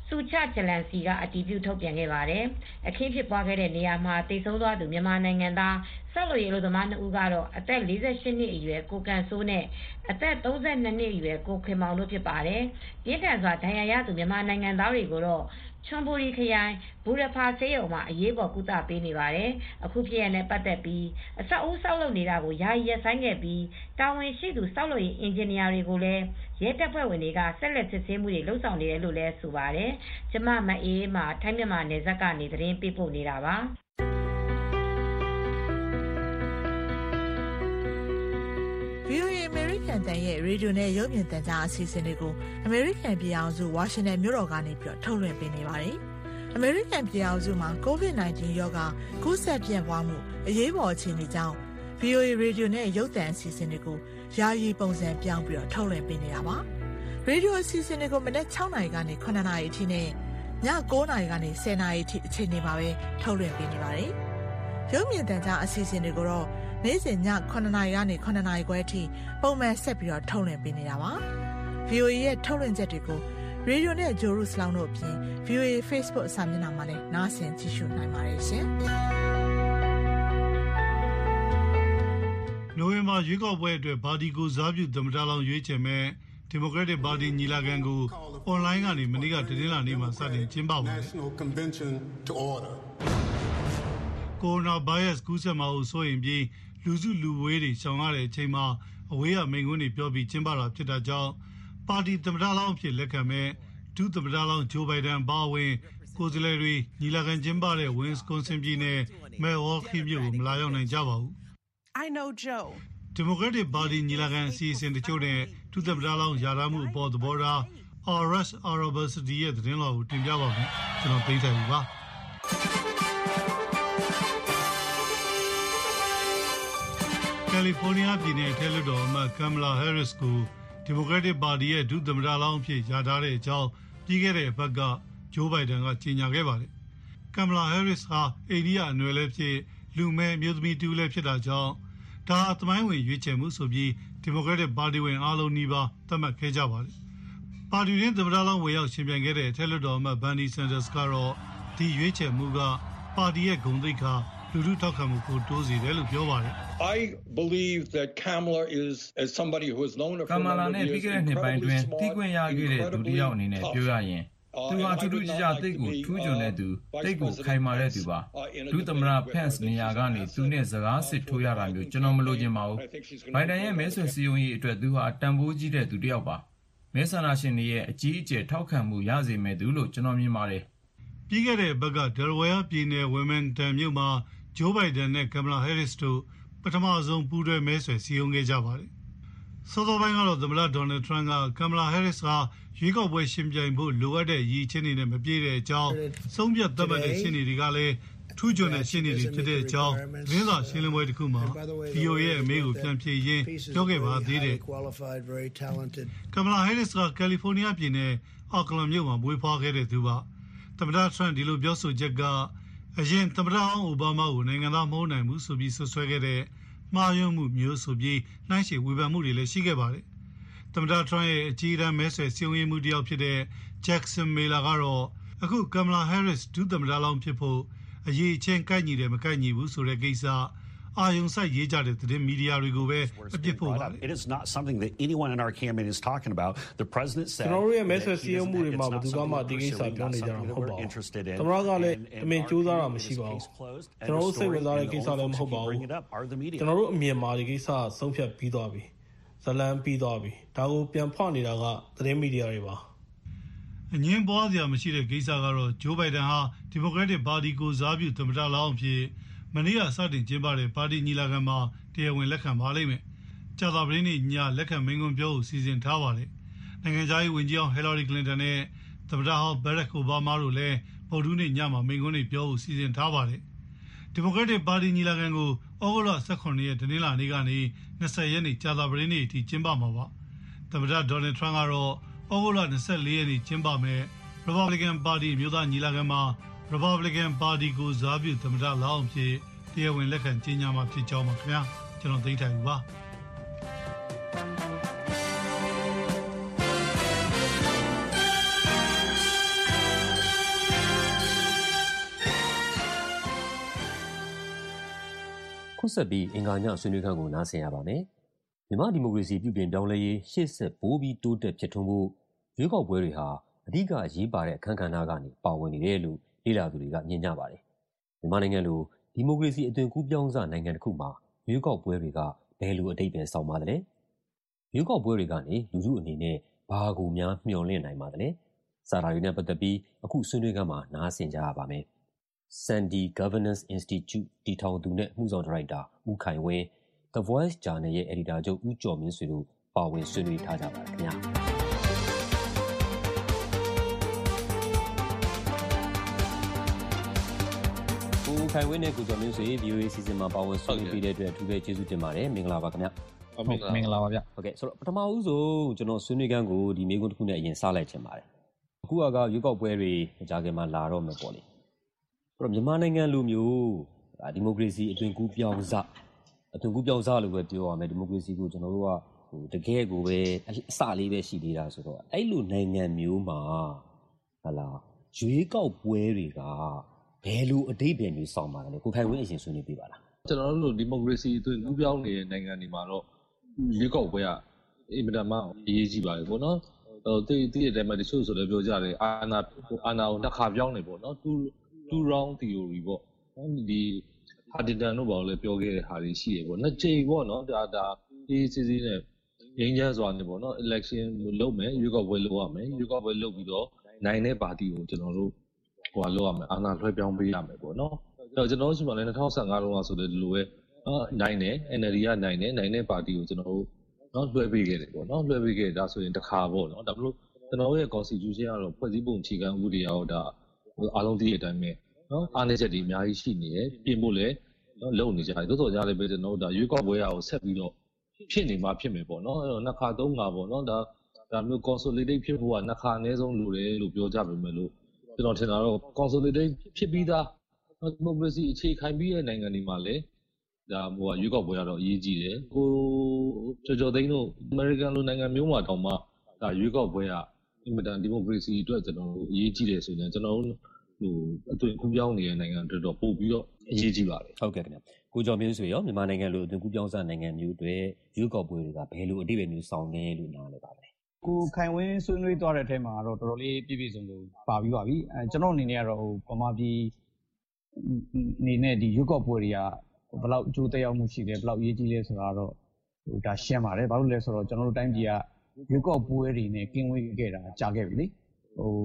ဆူချဂျလန်စီကအတည်ပြုထုတ်ပြန်ခဲ့ပါတယ်။အခင်းဖြစ်ပွားခဲ့တဲ့နေရာမှာတိတ်ဆုံးသွားသူမြန်မာနိုင်ငံသားဆောက်လုပ်ရေးအလုပ်သမားနှစ်ဦးကတော့အသက်၄၈နှစ်အရွယ်ကိုကန်စိုးနဲ့အသက်၃၂နှစ်အရွယ်ကိုခင်မောင်တို့ဖြစ်ပါတယ်။ပြင်းထန်စွာဒဏ်ရာရသူမြန်မာနိုင်ငံသားတွေကိုတော့ချွန်ဘူရီခရိုင်ဘူရဖာဆေးရုံမှာအရေးပေါ်ကုသပေးနေပါတယ်။အခုဖြစ်ရတဲ့ပတ်သက်ပြီးအဆောက်အဦဆောက်လုပ်နေတာကိုယာယီရပ်ဆိုင်းခဲ့ပြီးတာဝန်ရှိသူဆောက်လုပ်ရေးအင်ဂျင်နီယာတွေကိုလည်းရဲတပ်ဖွဲ့ဝင်တွေကဆက်လက်စစ်ဆေးမှုတွေလုပ်ဆောင်နေတယ်လို့လည်းဆိုပါတယ်။ကျမမအေးမှာထိုင်းမြန်မာနယ်စပ်ကနေသတင်းပေးပို့နေတာပါ။ဗွီအိုအေ American တန်ရဲ့ရေဒီယိုနဲ့ရုပ်မြင်သံကြားအစီအစဉ်တွေကို American ပြည်အောင်စု Washington မြို့တော်ကနေပြီးတော့ထုတ်လွှင့်ပေးနေပါတယ်။ American ပြည်အောင်စုမှာ ကိုဗစ် ၁၉ ရောဂါကူးစက်ပြန့်ပွားမှုအရေးပေါ်အခြေအနေကြောင့် ဗွီအိုအေ ရေဒီယိုနဲ့ရုပ်သံအစီအစဉ်တွေကိုယာယီပုံစံပြောင်းပြီးတော့ထုတ်လွှင့်ပေးနေတာပါ။ရေဒီယိုအစီအစဉ်တွေကိုမနက်၆နာရီကနေ၇နာရီအထိနဲ့ည၉နာရီကနေ၁၀နာရီအထိအချိန်တွေမှာပဲထုတ်လွှင့်ပေးနေပါတယ်။ရုပ်မြင်သံကြားအစီအစဉ်တွေကိုတော့နေ့စဉ်ည9နာရီကနေ9နာရီခွဲအထိပုံမှန်ဆက်ပြီးတော့ထုတ်လွှင့်ပေးနေတာပါ။ ဗွီအိုအေ ရဲ့ထုတ်လွှင့်ချက်တွေကိုရေဒီယိုနဲ့ဂျိုရုစလောင်းတို့အပြင် ဗွီအိုအေ Facebook အစာမျက်နှာမှာလည်းနားဆင်ကြည့်ရှုနိုင်ပါတယ်ရှင်။နိုဝင်ဘာရွေးကောက်ပွဲအတွက်ပါတီကိုစားပြုသမ္မတလောင်းရွေးချယ်မဲ့ဒီမိုကရက်တစ်ပါတီညီလာခံကိုအွန်လိုင်းကနေမနေ့ကတနင်္လာနေ့မှာစတင်ကျင်းပပါတယ်။ကိုရိုနာဗိုင်းရပ်စ်ကူးစက်မှာကိုစိုးရိမ်ပြီးလူစုလူဝေးတွေရှောင်ရတဲ့အချိန်မှာအဝေးကမိန့်ခွန်းတွေပြောပြီးကျင်းပတာဖြစ်တာကြောင့်ပါတီသမ္မတလောင်းအဖြစ်လက်ခံမဲ့ဒုသမ္မတလောင်းဂျိုးဘိုင်ဒန်ပါဝင်ကိုယ်စားလှယ်တွေညီလာခံကျင်းပတဲ့ဝင်းစကွန်ဆင်ပြည်နယ်မဲဝေါ်ခီမြို့ကိုမလာရောက်နိုင်ကြပါဘူး။ I know Joe ဒီမိုကရက်တစ်ပါတီညီလာခံအစီအစဉ်တချို့နဲ့ဒုသမ္မတလောင်းယာထားမှုအပေါ်သဘောထား Oris Arabasadi ရဲ့သတင်းလွှာကိုတင်ပြပါမယ်။ကျွန်တော်သိထိုင်ပါကယ်လီဖိုးနီးယားပြည်နယ်ထဲလွှတ်တော်အမတ်ကမ်မလာဟဲရစ်ကိုဒီမိုကရက်တစ်ပါတီရဲ့ဒုသမ္မတလောင်းအဖြစ်ယာထားတဲ့အကြောင်းပြီးခဲ့တဲ့အပတ်ကဂျိုးဘိုင်ဒန်ကကြေညာခဲ့ပါတယ်။ကမ်မလာဟဲရစ်ဟာအိန္ဒိယအနွယ်လည်းဖြစ်လူမဲမျိုးသမီးတူလည်းဖြစ်တာကြောင့်ဒါသမိုင်းဝင်ရွေးချယ်မှုဆိုပြီးဒီမိုကရက်တစ်ပါတီဝင်အားလုံးနီးပါးသတ်မှတ်ခဲ့ကြပါတယ်။ပါတီရင်းသမ္မတလောင်းဝင်ရောက်ရှင်ပြိုင်ခဲ့တဲ့ထဲလွှတ်တော်အမတ်ဘန်နီဆန်ဒါစ်ကတော့ဒီရွေးချယ်မှုကပါတီရဲ့ဂုဏ်သိက္ခာလူထုထောက်ခံမှုကိုတိုးစေတယ်လို့ပြောပါတယ်။ I believe that Kamala is as somebody who has known her for Kamala နဲ့ပြီးခဲ့တဲ့နှစ်ပိုင်းတွင်တီးခွင့်ရခဲ့တဲ့ဒုတိယအနေနဲ့ပြောရရင်သူဟာထူးထူးခြားခြားသိကိုထူးချွန်တဲ့သူသိကိုခိုင်မာတဲ့သူပါဒုသမ္မတ Pence နေရာကနေသူနဲ့စကားစစ်ထိုးရတာမျိုးကျွန်တော်မလိုချင်ပါဘူးဘိုင်ဒန်ရဲ့မဲဆွယ်စည်းရုံးရေးအတွက်သူဟာတန်ဖိုးကြီးတဲ့သူတစ်ယောက်ပါမဲဆန္ဒရှင်တွေရဲ့အကြီးအကျယ်ထောက်ခံမှုရစေမယ်သူလို့ကျွန်တော်မြင်ပါတယ်ပြီးခဲ့တဲ့ဘက်ကဒယ်လ်ဝဲယာပြည်နယ်ဝီမန်တန်မြို့မှာဂျိုးဘိုင်ဒန်နဲ့ကမ်မလာဟဲရစ်တို့ပထမဆုံးပူးတွဲမဲဆွယ်စည်းရုံးခဲ့ကြပါတယ်။စောစောပိုင်းကတော့သမ္မတဒေါ်နယ်ထရန့်ကကမ်မလာဟဲရစ်ကရွေးကောက်ပွဲရှင်ပြိုင်ဖို့လိုအပ်တဲ့ရည်ချင်းတွေနဲ့မပြည့်တဲ့အကြောင်းဆုံးဖြတ်သတ်မှတ်တဲ့ရှင်းနေတွေကလည်းထူးချွန်တဲ့ရှင်းနေတွေဖြစ်တဲ့အကြောင်းသတင်းစာရှင်းလင်းပွဲတစ်ခုမှာဗီအိုအေရဲ့အမေးကိုပြန်ဖြေရင်းပြောခဲ့ပါသေးတယ်။ကမ်မလာဟဲရစ်ကကယ်လီဖိုးနီးယားပြည်နယ်အော့ကလန်မြို့မှာမွေးဖွားခဲ့တဲ့သူပါ။သမ္မတထရန့်ဒီလိုပြောဆိုချက်ကအရင်သမ္မတအောင်အိုဘားမားကိုနိုင်ငံသားမဟုတ်နိုင်ဘူးဆိုပြီးဆွဆွဲခဲ့တဲ့မှားယွင်းမှုမျိုးဆိုပြီးနှိုင်းယှဉ်ဝေဖန်မှုတွေလည်းရှိခဲ့ပါတယ်။သမ္မတထရန့်ရဲ့အကြီးအကဲမဲဆွယ်စည်းရုံးရေးမှုတစ်ယောက်ဖြစ်တဲ့ဂျက်ဆန်မေလာကတော့အခုကမ်မလာဟဲရစ်ဒုသမ္မတလောင်းဖြစ်ဖို့အရေးချင်းကိုက်ညီတယ်မကိုက်ညီဘူးဆိုတဲ့ကိစ္စအာယုံစိုက်ရေးကြတဲ့သတင်းမီဒီယာတွေကိုပဲအပြစ်ဖို့ပါတယ် It is not something that anyone in our campaign is talking about. The president said ကျွန်တော်တို့ရဲ့မဲဆွယ်စည်းရုံးမှုတွေမှာဘယ်သူမှဒီကိစ္စပြောနေကြတာမဟုတ်ပါဘူး။သမ္မတကလည်းအမင်ကြိုးစားတာမရှိပါဘူး။ကျွန်တော်တို့စိတ်ဝင်စားတဲ့ကိစ္စလည်းမဟုတ်ပါဘူး။ကျွန်တော်တို့အမြင်မှာဒီကိစ္စဆုံးဖြတ်ပြီးသွားပြီ။ဇလန်ပြီးသွားပြီ။ဒါကိုပြန်ဖောက်နေတာကသတင်းမီဒီယာတွေပါ။အငင်းပွားစရာမရှိတဲ့ကိစ္စကတော့ဂျိုးဘိုင်ဒန်ဟာဒီမိုကရက်တစ်ပါတီကိုစားပြုသမ္မတလောင်းအဖြစ်မနေ့ကစတင်ကျင်းပတဲ့ပါတီညီလာခံမှာတရားဝင်လက်ခံပါလိမ့်မယ်။ကြာသပတေးနေ့ညလက်ခံမိန့်ခွန်းပြောဖို့စီစဉ်ထားပါတယ်။နိုင်ငံခြားရေးဝန်ကြီးအောင်ဟီလာရီကလင်တန်နဲ့သမ္မတဟောင်းဘရက်အိုဘားမားတို့လည်းဗုဒ္ဓဟူးနေ့ညမှာမိန့်ခွန်းတွေပြောဖို့စီစဉ်ထားပါတယ်။ဒီမိုကရက်တစ်ပါတီညီလာခံကိုဩဂုတ်လ၁၇ရက်တနင်္လာနေ့ကနေ၂၀ရက်နေ့ကြာသပတေးနေ့အထိကျင်းပမှာပါ။သမ္မတဒေါ်နယ်ထရန့်ကတော့ဩဂုတ်လ၂၄ရက်နေ့ကျင်းပမယ်။ Republican ပါတီမျိုးသားညီလာခံမှာRepublican ပါတီကိုစားပြုသမ္မတလောင်းအဖြစ်တရားဝင်လက်ခံကြေညာမှာဖြစ်ကြောင်းပါခင်ဗျာကျွန်တော်သိထိုင်ပါခုဆက်ပြီးအင်္ဂါညဆွေးနွေးခန်းကိုနားဆင်ရပါမယ်။မြန်မာဒီမိုကရေစီပြုပြင်ပြောင်းလဲရေးရှေ့ဆက်ပိုးပြီးတိုးတက်ဖြစ်ထွန်းဖို့ရွေးကောက်ပွဲတွေဟာအဓိကအရေးပါတဲ့အခန်းကဏ္ဍကနေပါဝင်နေတယ်လို့လေ့လာသူတွေကမြင်ကြပါတယ်။မြန်မာနိုင်ငံလိုဒီမိုကရေစီအသွင်ကူးပြောင်းစနိုင်ငံတစ်ခုမှာရွေးကောက်ပွဲတွေကဘယ်လိုအဓိပ္ပာယ်ဆောင်ပါသလဲ။ရွေးကောက်ပွဲတွေကနေလူထုအနေနဲ့ဘာကိုများမျှော်လင့်နိုင်ပါသလဲ။စာရာတွေနဲ့ပတ်သက်ပြီးအခုဆွေးနွေးခန်းမှာနားဆင်ကြရပါမယ်။ Sandy Governance Institute တည်ထောင်သူနဲ့မှုဆောင်ဒါရိုက်တာဦးခိုင်ဝင်း The Voice Journal ရဲ့အယ်ဒီတာချုပ်ဦးကျော်မင်းဆွေတို့ပါဝင်ဆွေးနွေးထားကြပါတယ်ခင်ဗျာဦးခိုင်ဝင်းနဲ့ကိုကျော်မင်းဆွေ ဗီအိုအေ စီစဉ်မှာပါဝင်ဆွေးနွေးပေးတဲ့အတွက်အထူးပဲကျေးဇူးတင်ပါတယ်မင်္ဂလာပါခင်ဗျာဟုတ်မင်္ဂလာပါဗျဟုတ်ကဲ့ဆိုတော့ပထမဦးဆုံးကျွန်တော်ဆွေးနွေးခန်းကိုဒီမေးခွန်းတစ်ခုနဲ့အရင်စလိုက်ချင်ပါတယ်အခုကရွေးကောက်ပွဲတွေကြာခင်မှာလာတော့မယ်ပေါ့လေအဲ့တော့မြန်မာနိုင်ငံလိုမျိုးဒီမိုကရေစီအသွင်ကူးပြောင်းစအသွင်ကူးပြောင်းစလို့ပဲပြောရမယ်ဒီမိုကရေစီကိုကျွန်တော်တို့ကဟိုတကယ်ကိုပဲအစလေးပဲရှိသေးတာဆိုတော့အဲ့လိုနိုင်ငံမျိုးမှာဟာလာရွေးကောက်ပွဲတွေကဘယ်လိုအဓိပ္ပာယ်မျိုးဆောင်ပါလဲကိုခိုင်ဝင်းအရင်ဆွေးနွေးပြပါလားကျွန်တော်တို့ဒီမိုကရေစီအသွင်ကူးပြောင်းနေတဲ့နိုင်ငံတွေမှာတော့ရွေးကောက်ပွဲကအင်မတန်မှအရေးကြီးပါတယ်ပေါ့နော်ဟိုတိတိတဲ့အတိုင်းမှာတချို့ဆိုလည်းပြောကြတယ်အာနာအာနာကိုတစ်ခါပြောင်းနေပေါ့နော်two two round theory ပေါ့နော်ဒီဟာဒီတန်တို့ဘာလို့လဲပြောခဲ့တဲ့ဟာတွေရှိရပေါ့နှစ်ချိန်ပေါ့နော်ဒါဒါဒီစီစီနဲ့ရင်းချမ်းစွာနေပေါ့နော် election လုပ်မယ်ရွေးကောက်ပွဲလုပ်ရမယ်ရွေးကောက်ပွဲလုပ်ပြီးတော့နိုင်တဲ့ပါတီကိုကျွန်တော်တို့ဟိုလုပ်ရမယ်အာဏာလွှဲပြောင်းပေးရမယ်ပေါ့နော်အဲ့တော့ကျွန်တော်တို့ရှိမှလည်းtwo thousand fifteenတုန်းကဆိုတဲ့ဒီလိုပဲနော်နိုင်တယ် N L D ကနိုင်တယ်နိုင်တဲ့ပါတီကိုကျွန်တော်တို့နော်လွှဲပေးခဲ့တယ်ပေါ့နော်လွှဲပေးခဲ့ဒါဆိုရင်တစ်ခါပေါ့နော်ဒါမလို့ကျွန်တော်တို့ရဲ့ constitution ကတော့ဖွဲ့စည်းပုံအခြေခံဥပဒေရောဒါအားလုံးသိတဲ့အတိုင်းပဲနော်အားနည်းချက်တွေအများကြီးရှိနေတယ်ပြင်ဖို့လည်းနော်လုံနေကြတယ်တိုးတော်ကြလည်းပဲကျွန်တော်တို့ဒါရွေးကောက်ပွဲရအောင်ဆက်ပြီးတော့ဖြစ်နေမှာဖြစ်မယ်ပေါ့နော်အဲ့တော့နှစ်ခါသုံးခါပေါ့နော်ဒါဒါမျိုး consolidate ဖြစ်ဖို့ကနှစ်ခါအနည်းဆုံးလိုတယ်လို့ပြောကြပေမဲ့လို့ကျွန်တော်ထင်တာတော့ consolidate ဖြစ်ပြီးသားဒီမိုကရေစီအခြေခံပြီးတဲ့နိုင်ငံတွေမှာလည်းဒါဟိုကရွေးကောက်ပွဲကတော့အရေးကြီးတယ်ကိုကျော်ကျော်သိန်းတို့ American လိုနိုင်ငံမျိုးမှာတောင်မှဒါရွေးကောက်ပွဲကအင်မတန်ဒီမိုကရေစီအတွက်ကျွန်တော်တို့အရေးကြီးတယ်ဆိုရင်ကျွန်တော်တို့ဟိုအသွင်ကူးပြောင်းနေတဲ့နိုင်ငံတွေတော့ပို့ပြီးတော့အရေးကြီးပါတယ်ဟုတ်ကဲ့ခင်ဗျကိုကျော်မင်းဆွေရောမြန်မာနိုင်ငံလိုအသွင်ကူးပြောင်းစနိုင်ငံမျိုးတွေရွေးကောက်ပွဲတွေကဘယ်လိုအဓိပ္ပာယ်မျိုးဆောင်နေလို့နားလဲပါလဲကိုခိုင်ဝင်းဆွေးနွေးသွားတဲ့အထက်မှာတော့တော်တော်လေးပြည့်ပြည့်စုံစုံပါပြီးပါပြီအဲကျွန်တော်အနေနဲ့ကတော့ဟိုပမာပြည်နေနဲ့ဒီရွေးကောက်ပွဲတွေကဘယ်လောက်အကျိုးသက်ရောက်မှုရှိတယ်ဘယ်လောက်အရေးကြီးလဲဆိုတာတော့ဟိုဒါရှင်းပါတယ်ဘာလို့လဲဆိုတော့ကျွန်တော်တို့တိုင်းပြည်ကရွေးကောက်ပွဲတွေနဲ့ကင်းဝေးခဲ့တာကြာခဲ့ပြီလေဟို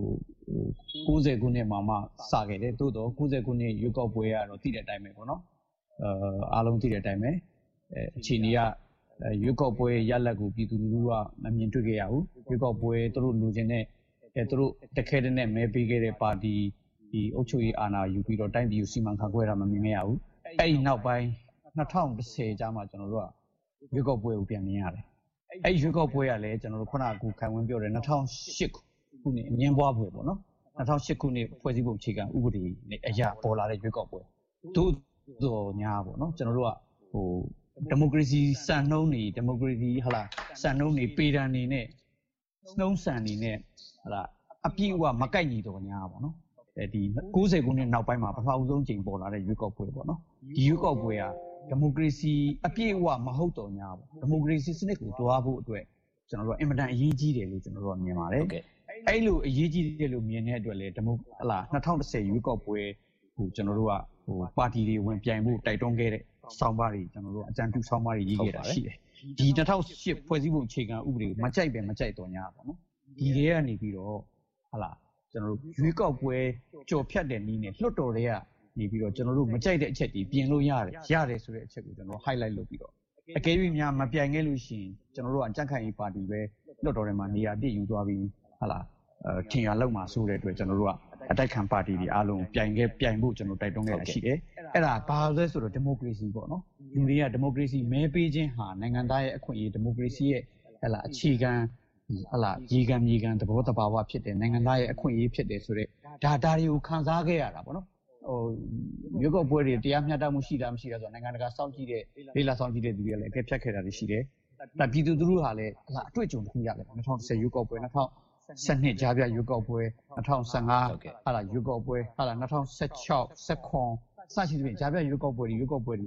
90ခုနှစ်မှာမှစခဲ့တယ်တိုးတော့90ခုနှစ်ရွေးကောက်ပွဲကတော့သိတဲ့အတိုင်းပဲပေါ့နော်အဲအားလုံးသိတဲ့အတိုင်းပဲအဲအခြေအနေကရွေးကောက်ပွဲရလဒ်ကိုပြည်သူလူထုကမမြင်တွေ့ခဲ့ရဘူးရွေးကောက်ပွဲသူတို့လူချင်းနဲ့အဲသူတို့တခဲတဲ့နဲ့မဲပေးခဲ့တဲ့ပါတီဒီအုပ်ချုပ်ရေးအာဏာယူပြီးတော့တိုင်းပြည်ကိုစီမံခန့်ခွဲတာမမြင်ခဲ့ရဘူးအဲ့ဒီနောက်ပိုင်းtwo thousand tenကျမှကျွန်တော်တို့ကရွေးကောက်ပွဲကိုပြန်မြင်ရတယ်အဲ့ရွေးကောက်ပွဲကလည်းကျွန်တော်တို့ခုနကခုခိုင်ဝင်းပြောတယ်two thousand eightခုနှစ်အငင်းပွားပွဲပေါ့နော်two thousand eightခုနှစ်ဖွဲ့စည်းပုံအခြေခံဥပဒေနဲ့အရာပေါ်လာတဲ့ရွေးကောက်ပွဲတို့တော့ညာပေါ့နော်ကျွန်တော်တို့ကဟိုဒီမိုကရေစီစံနှုန်းတွေဒီမိုကရေစီဟလာစံနှုန်းတွေပေတံနေနဲ့နှုံးစံနေနဲ့ဟလာအပြည့်အဝမကိုက်ညီတော့ညာပေါ့နော်အဲဒီ90ခုနှစ်နောက်ပိုင်းမှာပထမဦးဆုံးချိန်ပေါ်လာတဲ့ရွေးကောက်ပွဲပေါ့နော်ဒီရွေးကောက်ပွဲကဒီမိုကရေစီအပြည့်အဝမဟုတ်တော့ညာပေါ့ဒီမိုကရေစီစနစ်ကိုတွားဖို့အတွက်ကျွန်တော်တို့အင်မတန်အရေးကြီးတယ်လို့ကျွန်တော်တို့မြင်ပါတယ်ဟုတ်ကဲ့အဲ့လိုအရေးကြီးတယ်လို့မြင်တဲ့အတွက်လေဒီမိုဟလာtwenty tenရွေးကောက်ပွဲဟိုကျွန်တော်တို့ကဟိုပါတီတွေဝင်ပြိုင်ဖို့တိုက်တွန်းခဲ့တဲ့ဆောင်းပါးတွေကျွန်တော်တို့အကြံပြုဆောင်းပါးတွေရေးခဲ့တာရှိတယ်ဒီtwo thousand eightဖွဲ့စည်းပုံအခြေခံဥပဒေကိုမကြိုက်ပဲမကြိုက်တော့ညာပေါ့နော်ဒီတွေကနေပြီးတော့ဟလာကျွန်တော်တို့ရွေးကောက်ပွဲကြော်ဖြတ်တဲ့နည်းနဲ့လွှတ်တော်တွေကနေပြီးတော့ကျွန်တော်တို့မကြိုက်တဲ့အချက်တွေပြင်လို့ရတယ်ရတယ်ဆိုတဲ့အချက်ကိုကျွန်တော် highlight လုပ်ပြီးတော့အကယ်၍များမပြိုင်ခဲ့လို့ရှိရင်ကျွန်တော်တို့အကြံခိုင်ရေးပါတီပဲလွှတ်တော်တွေမှာနေရာပြည့်ယူသွားပြီးဟလာအဲထင်ရလောက်မှာဆိုတဲ့အတွက်ကျွန်တော်တို့ကအတိုက်ခံပါတီတွေအားလုံးပြိုင်ခဲ့ပြိုင်ဖို့ကျွန်တော်တိုက်တွန်းခဲ့တာရှိတယ်အဲ့ဒါဘာလဲဆိုတော့ဒီမိုကရေစီပေါ့နော်လူတွေကဒီမိုကရေစီမဲပေးခြင်းဟာနိုင်ငံသားရဲ့အခွင့်အရေးဒီမိုကရေစီရဲ့ဟလာအခြေခံဟလာရေခံမြေခံသဘောတဘာဝဖြစ်တယ်နိုင်ငံသားရဲ့အခွင့်အရေးဖြစ်တယ်ဆိုတော့ဒါဒါတွေကိုခံစားခဲ့ရတာပေါ့နော်ဟိုမြို့ကောက်ပွဲတွေတရားမျှတမှုရှိတာမရှိတာဆိုတော့နိုင်ငံတကာစောင့်ကြည့်တဲ့လေးလာစောင့်ကြည့်တဲ့သူတွေလည်းအကဲဖြတ်ခဲ့တာတွေရှိတယ်ဒါပြည်သူသူတို့ဟာလည်းဟလာအတွေ့အကြုံတစ်ခုရတယ်ပေါ့twenty tenရွေးကောက်ပွဲtwenty twelveကြားပြရွေးကောက်ပွဲtwenty fifteenဟာလာရွေးကောက်ပွဲဟာလာtwenty sixteen စရှိသဖြင့်ကြားပြရွေးကောက်ပွဲတွေရွေးကောက်ပွဲတွေက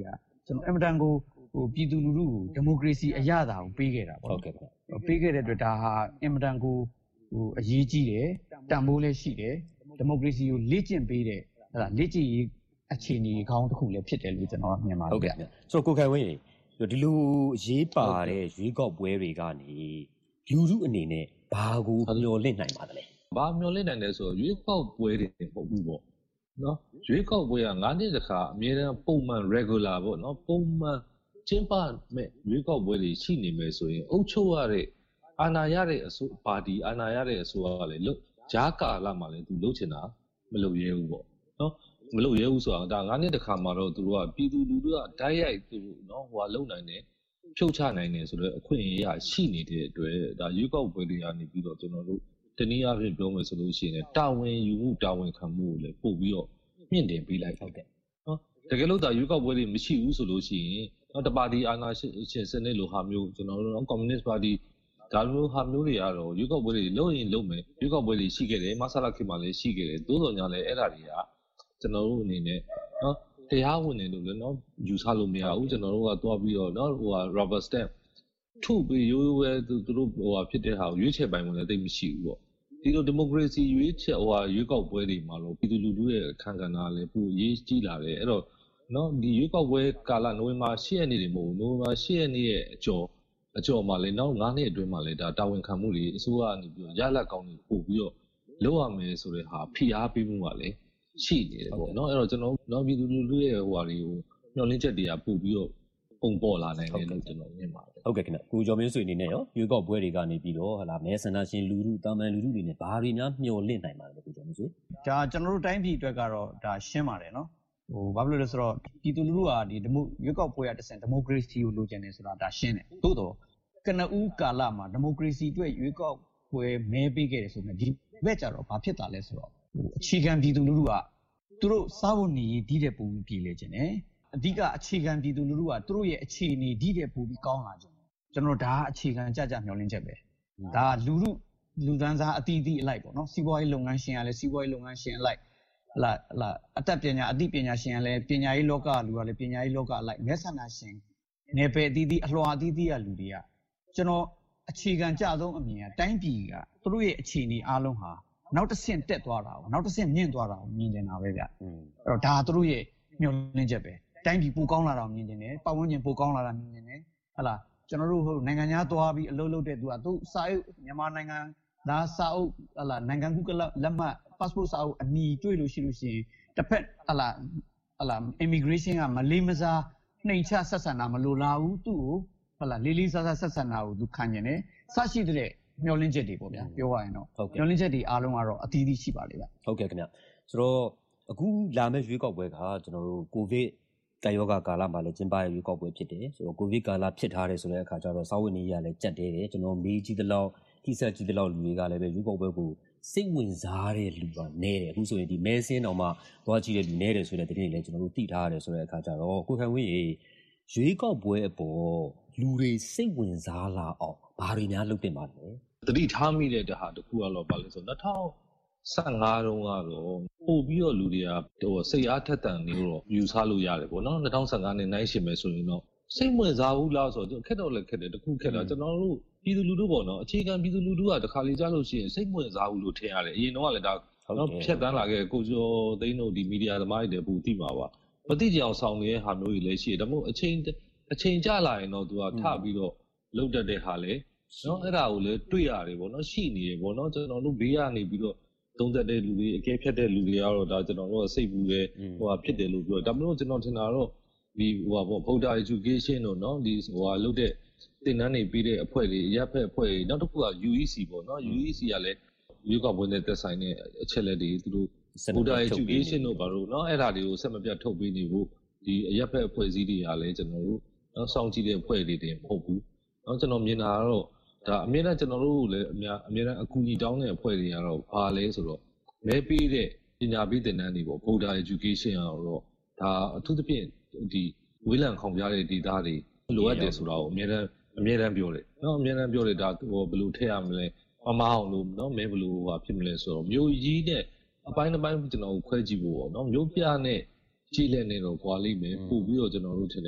ကျွန်တော်အင်မတန်ကိုဟိုပြည်သူလူထုကိုဒီမိုကရေစီအရသာကိုပေးခဲ့တာပေါ့ဟုတ်ကဲ့ပေးခဲ့တဲ့အတွက်ဒါဟာအင်မတန်ကိုဟိုအရေးကြီးတယ်တန်ဖိုးလည်းရှိတယ်ဒီမိုကရေစီကိုလေ့ကျင့်ပေးတဲ့ဟလာလေ့ကျင့်ရေးအခြေအနေကောင်းတစ်ခုလည်းဖြစ်တယ်လို့ကျွန်တော်မြင်ပါတယ်ဟုတ်ကဲ့ဆိုတော့ကိုခိုင်ဝင်းဒီလိုရေးပါတဲ့ရွေးကောက်ပွဲတွေကနေလူထုအနေနဲ့ဘာကိုမျှော်လင့်နိုင်ပါသလဲဘာမျှော်လင့်နိုင်လဲဆိုတော့ရွေးကောက်ပွဲတွေမဟုတ်ဘူးပေါ့နော်ရွေးကောက်ပွဲကငါးနှစ်တစ်ခါအမြဲတမ်းပုံမှန် regular ပေါ့နော်ပုံမှန်ကျင်းပမဲ့ရွေးကောက်ပွဲတွေရှိနေမယ်ဆိုရင်အုပ်ချုပ်ရတဲ့အာဏာရတဲ့အစိုးပါတီအာဏာရတဲ့အစိုးရကလည်းလို့ဂျားကာလာမှလည်းသူလုပ်ချင်တာမလုပ်ရဲဘူးပေါ့နော်မလုပ်ရဲဘူးဆိုတော့ဒါငါးနှစ်တစ်ခါမှတော့သူတို့ကပြည်သူလူထုကဓာတ်ရိုက်သူနော်ဟိုကလုံနိုင်တယ်ဖြုတ်ချနိုင်တယ်ဆိုတော့အခွင့်အရေးရရှိနေတဲ့အတွက်ဒါရွေးကောက်ပွဲတွေကနေပြီးတော့ကျွန်တော်တို့တနည်းအားဖြင့်ပြောမယ်ဆိုလို့ရှိရင်တာဝန်ယူမှုတာဝန်ခံမှုကိုလည်းပို့ပြီးတော့မြင့်တင်ပေးလိုက်ဟုတ်တယ်နော်တကယ်လို့ဒါရွေးကောက်ပွဲတွေမရှိဘူးဆိုလို့ရှိရင်နော်တပါတီအာဏာရှင်စနစ်လိုဟာမျိုးကျွန်တော်တို့နော်ကွန်မြူနစ်ပါတီဒါလိုဟာမျိုးတွေကတော့ရွေးကောက်ပွဲတွေလုပ်ရင်လုပ်မယ်ရွေးကောက်ပွဲတွေရှိခဲ့တယ်မဆလာခေတ်မှာလည်းရှိခဲ့တယ်သို့တော်ညာလည်းအဲ့ဒါတွေကကျွန်တော်တို့အနေနဲ့နော်တရားဝင်တယ်လို့လည်းနော်ယူဆလို့မရဘူးကျွန်တော်တို့ကသွားပြီးတော့နော်ဟိုဟာ rubber stamp ထုတ်ပြီးရိုးရိုးပဲသူတို့ဟိုဟာဖြစ်တဲ့ဟာကိုရွေးချယ်ပိုင်ဝင်လည်းသိမရှိဘူးပေါ့ဒီလိုဒီမိုကရေစီရွေးချယ်ဟိုဟာရွေးကောက်ပွဲတွေမှာလို့ပြည်သူလူထုရဲ့အခမ်းကဏ္ဍလည်းပိုရေးကြီးလာတယ်အဲ့တော့နော်ဒီရွေးကောက်ပွဲကာလနိုဝင်ဘာ၈ရက်နေ့တွေမဟုတ်ဘူးနိုဝင်ဘာ၈ရက်နေ့ရဲ့အကျော်အကျော်မှာလည်းနောက်၅နှစ်အတွင်းမှာလည်းဒါတာဝန်ခံမှုတွေအစိုးရကနေပြီးတော့ရလက်ကောင်းတွေပို့ပြီးတော့လုပ်ရမယ်ဆိုတဲ့ဟာဖိအားပေးမှုကလည်းရှိနေတယ်ပေါ့နော်အဲ့တော့ကျွန်တော်နော်ပြည်သူလူထုရဲ့ဟိုဟာတွေကိုမျှော်လင့်ချက်တွေကပို့ပြီးတော့ပုံပေါ်လာနိုင်တယ်လို့ကျွန်တော်မြင်ပါတယ်ဟုတ်ကဲ့ခင်ဗျကိုကျော်မင်းဆွေအနေနဲ့ရောရွေးကောက်ပွဲတွေကနေပြီးတော့ဟာလာမဲဆန္ဒရှင်လူထုတာမန်လူထုတွေနဲ့ဘာတွေများမျှော်လင့်နိုင်ပါလဲကိုကျော်မင်းဆွေဒါကျွန်တော်တို့တိုင်းပြည်အတွက်ကတော့ဒါရှင်းပါတယ်နော်ဟိုဘာဖြစ်လို့လဲဆိုတော့ပြည်သူလူထုကဒီဒီမိုရွေးကောက်ပွဲရတဲ့ဆန်ဒီမိုကရေစီကိုလိုချင်တယ်ဆိုတာဒါရှင်းတယ်သို့တော့ကနဦးကာလမှာဒီမိုကရေစီအတွက်ရွေးကောက်ပွဲမဲပေးခဲ့တယ်ဆိုရင်ဒီဘက်ကျတော့ဘာဖြစ်တာလဲဆိုတော့ဟိုအခြေခံပြည်သူလူထုကသူတို့စားဖို့နေဒီတဲ့ပုံပြည်လေခြင်းတယ်အဓိကအခြေခံပြည်သူလူထုကသူတို့ရဲ့အခြေအနေဒီတဲ့ပုံပြီးကောင်းလာခြင်းကျွန်တော်ဒါအခြေခံကြကြမျှော်လင့်ချက်ပဲဒါလူထုလူတန်းစားအတီးတီးအလိုက်ပေါ့နော်စီးပွားရေးလုပ်ငန်းရှင်ကလည်းစီးပွားရေးလုပ်ငန်းရှင်အလိုက်ဟလာဟလာအတတ်ပညာအသိပညာရှင်ကလည်းပညာရေးလောကလူကလည်းပညာရေးလောကအလိုက်မဲဆန္ဒရှင်နယ်ပယ်အသီးသီးအလွှာအသီးသီးကလူတွေကကျွန်တော်အခြေခံကြဆုံးအမြင်ကတိုင်းပြည်ကသူတို့ရဲ့အခြေအနေအားလုံးဟာနောက်တစ်ဆင့်တက်သွားတာကိုနောက်တစ်ဆင့်မြင့်သွားတာကိုမြင်နေတာပဲဗျအဲ့တော့ဒါသူတို့ရဲ့မျှော်လင့်ချက်ပဲတိုင်းပြည်ပိုကောင်းလာတာကိုမြင်နေတယ်ပတ်ဝန်းကျင်ပိုကောင်းလာတာမြင်နေတယ်ဟလာကျွန်တော်တို့ဟိုနိုင်ငံခြားသွားပြီးအလုပ်လုပ်တဲ့သူကသူစာအုပ်မြန်မာနိုင်ငံသားစာအုပ်ဟလာနိုင်ငံကူးကလက်မှတ် passport စာအုပ်အနီးတွေ့လို့ရှိလို့ရှိရင်တစ်ဖက်ဟလာဟလာ immigration ကမလေးမစားနှိမ်ချဆက်ဆံတာမလိုလားဘူးသူ့ကိုဟလာလေးလေးစားစားဆက်ဆံတာကိုသူခံကျင်တယ်စရှိတဲ့မျှော်လင့်ချက်တွေပေါ့ဗျာပြောရရင်တော့မျှော်လင့်ချက်တွေအားလုံးကတော့အသီးသီးရှိပါလေဗျဟုတ်ကဲ့ခင်ဗျဆိုတော့အခုလာမယ့်ရွေးကောက်ပွဲကကျွန်တော်တို့ကိုဗစ်ကာယောဂါကာလမှာလည်းကျင်းပရရွေးကောက်ပွဲဖြစ်တယ်ဆိုတော့ကိုဗစ်ကာလဖြစ်ထားတယ်ဆိုတဲ့အခါကျတော့စာဝတ်နေရေးကလည်းကြက်တဲတယ်ကျွန်တော်မေးကြည့်သလောက်ထိစက်ကြည့်သလောက်လူတွေကလည်းပဲရွေးကောက်ပွဲကိုစိတ်ဝင်စားတဲ့လူကနည်းတယ်အခုဆိုရင်ဒီမဲဆင်းတော်မှာသွားကြည့်တဲ့လူနည်းတယ်ဆိုတဲ့တဲ့တင်တွေလည်းကျွန်တော်တို့သိထားရတယ်ဆိုတဲ့အခါကျတော့ကိုခိုင်ဝင်းရေရွေးကောက်ပွဲအပေါ်လူတွေစိတ်ဝင်စားလာအောင်ဘာတွေများလုပ်တင်ပါလဲတတိထားမိတဲ့တဟာတခုကတော့ဘာလဲဆိုတော့၂၀၁၅တုန်းကတော့ပို့ပြီးတော့လူတွေကဟိုစိတ်အားထက်သန်နေတော့ယူဆလို့ရတယ်ပေါ့နော်၂၀၁၅နဲ့နိုင်ရှင်မယ်ဆိုရင်တော့စိတ်ဝင်စားဘူးလားဆိုတော့ခက်တော့လည်းခက်တယ်တခုခက်တော့ကျွန်တော်တို့ပြည်သူလူထုပေါ့နော်အခြေခံပြည်သူလူထုကတခါလေကြားလို့ရှိရင်စိတ်ဝင်စားဘူးလို့ထင်ရတယ်အရင်တော့ကလည်းဒါနော်ဖြတ်တန်းလာခဲ့ကိုကျော်သိန်းတို့ဒီမီဒီယာသမားတွေတပူသိမှာပါမသိကြအောင်ဆောင်နေတဲ့ဟာမျိုးတွေလည်းရှိတယ်ဒါမှမဟုတ်အချိန်အချိန်ကြလာရင်တော့သူကထပြီးတော့လုတ်တက်တဲ့ဟာလေနော်အဲ့ဒါကိုလည်းတွေ့ရတယ်ပေါ့နော်ရှိနေတယ်ပေါ့နော်ကျွန်တော်တို့ဘေးကနေပြီးတော့သုံးသက်တဲ့လူတွေအကဲဖြတ်တဲ့လူတွေကတော့ဒါကျွန်တော်တို့စိတ်ပူတယ်ဟိုဟာဖြစ်တယ်လို့ပြောဒါမှမဟုတ်ကျွန်တော်ထင်တာတော့ဒီဟိုဟာပေါ့ Voter Education တို့နော်ဒီဟိုဟာလုပ်တဲ့သင်တန်းတွေပြီးတဲ့အဖွဲ့တွေရပ်ဖက်အဖွဲ့တွေနောက်တစ်ခုက U E C ပေါ့နော် U E C ကလည်းရွေးကောက်ပွဲနဲ့သက်ဆိုင်တဲ့အချက်လက်တွေသူတို့ Voter Education တို့ဘာလို့နော်အဲ့ဒါတွေကိုဆက်မပြတ်ထုတ်ပေးနေဖို့ဒီရပ်ဖက်အဖွဲ့အစည်းတွေကလည်းကျွန်တော်တို့နော်စောင့်ကြည့်တဲ့အဖွဲ့တွေတင်မဟုတ်ဘူးနော်ကျွန်တော်မြင်တာကတော့ဒါအမြဲတမ်းကျွန်တော်တို့လည်းအများအမြဲတမ်းအကူအညီတောင်းတဲ့အဖွဲ့တွေကတော့ဘာလဲဆိုတော့မဲပေးတဲ့ပညာပေးသင်တန်းတွေပေါ့ Voter Education ကတော့ဒါအထူးသဖြင့်ဒီဝေးလံခေါင်ပြတဲ့ဒေတာတွေလိုအပ်တယ်ဆိုတာကိုအမြဲတမ်းအမြဲတမ်းပြောတယ်နော်အမြဲတမ်းပြောတယ်ဒါဟိုဘယ်လိုထည့်ရမလဲမမအောင်လို့နော်မဲဘယ်လိုဟာဖြစ်မလဲဆိုတော့မျိုးကြီးနဲ့အပိုင်းတစ်ပိုင်းကျွန်တော်ခွဲကြည့်ဖို့ပေါ့နော်မျိုးပြနဲ့ကြည့်လက်နေတော့ကွာလိမ့်မယ်ပို့ပြီးတော့ကျွန်တော်တို့ထင်တယ်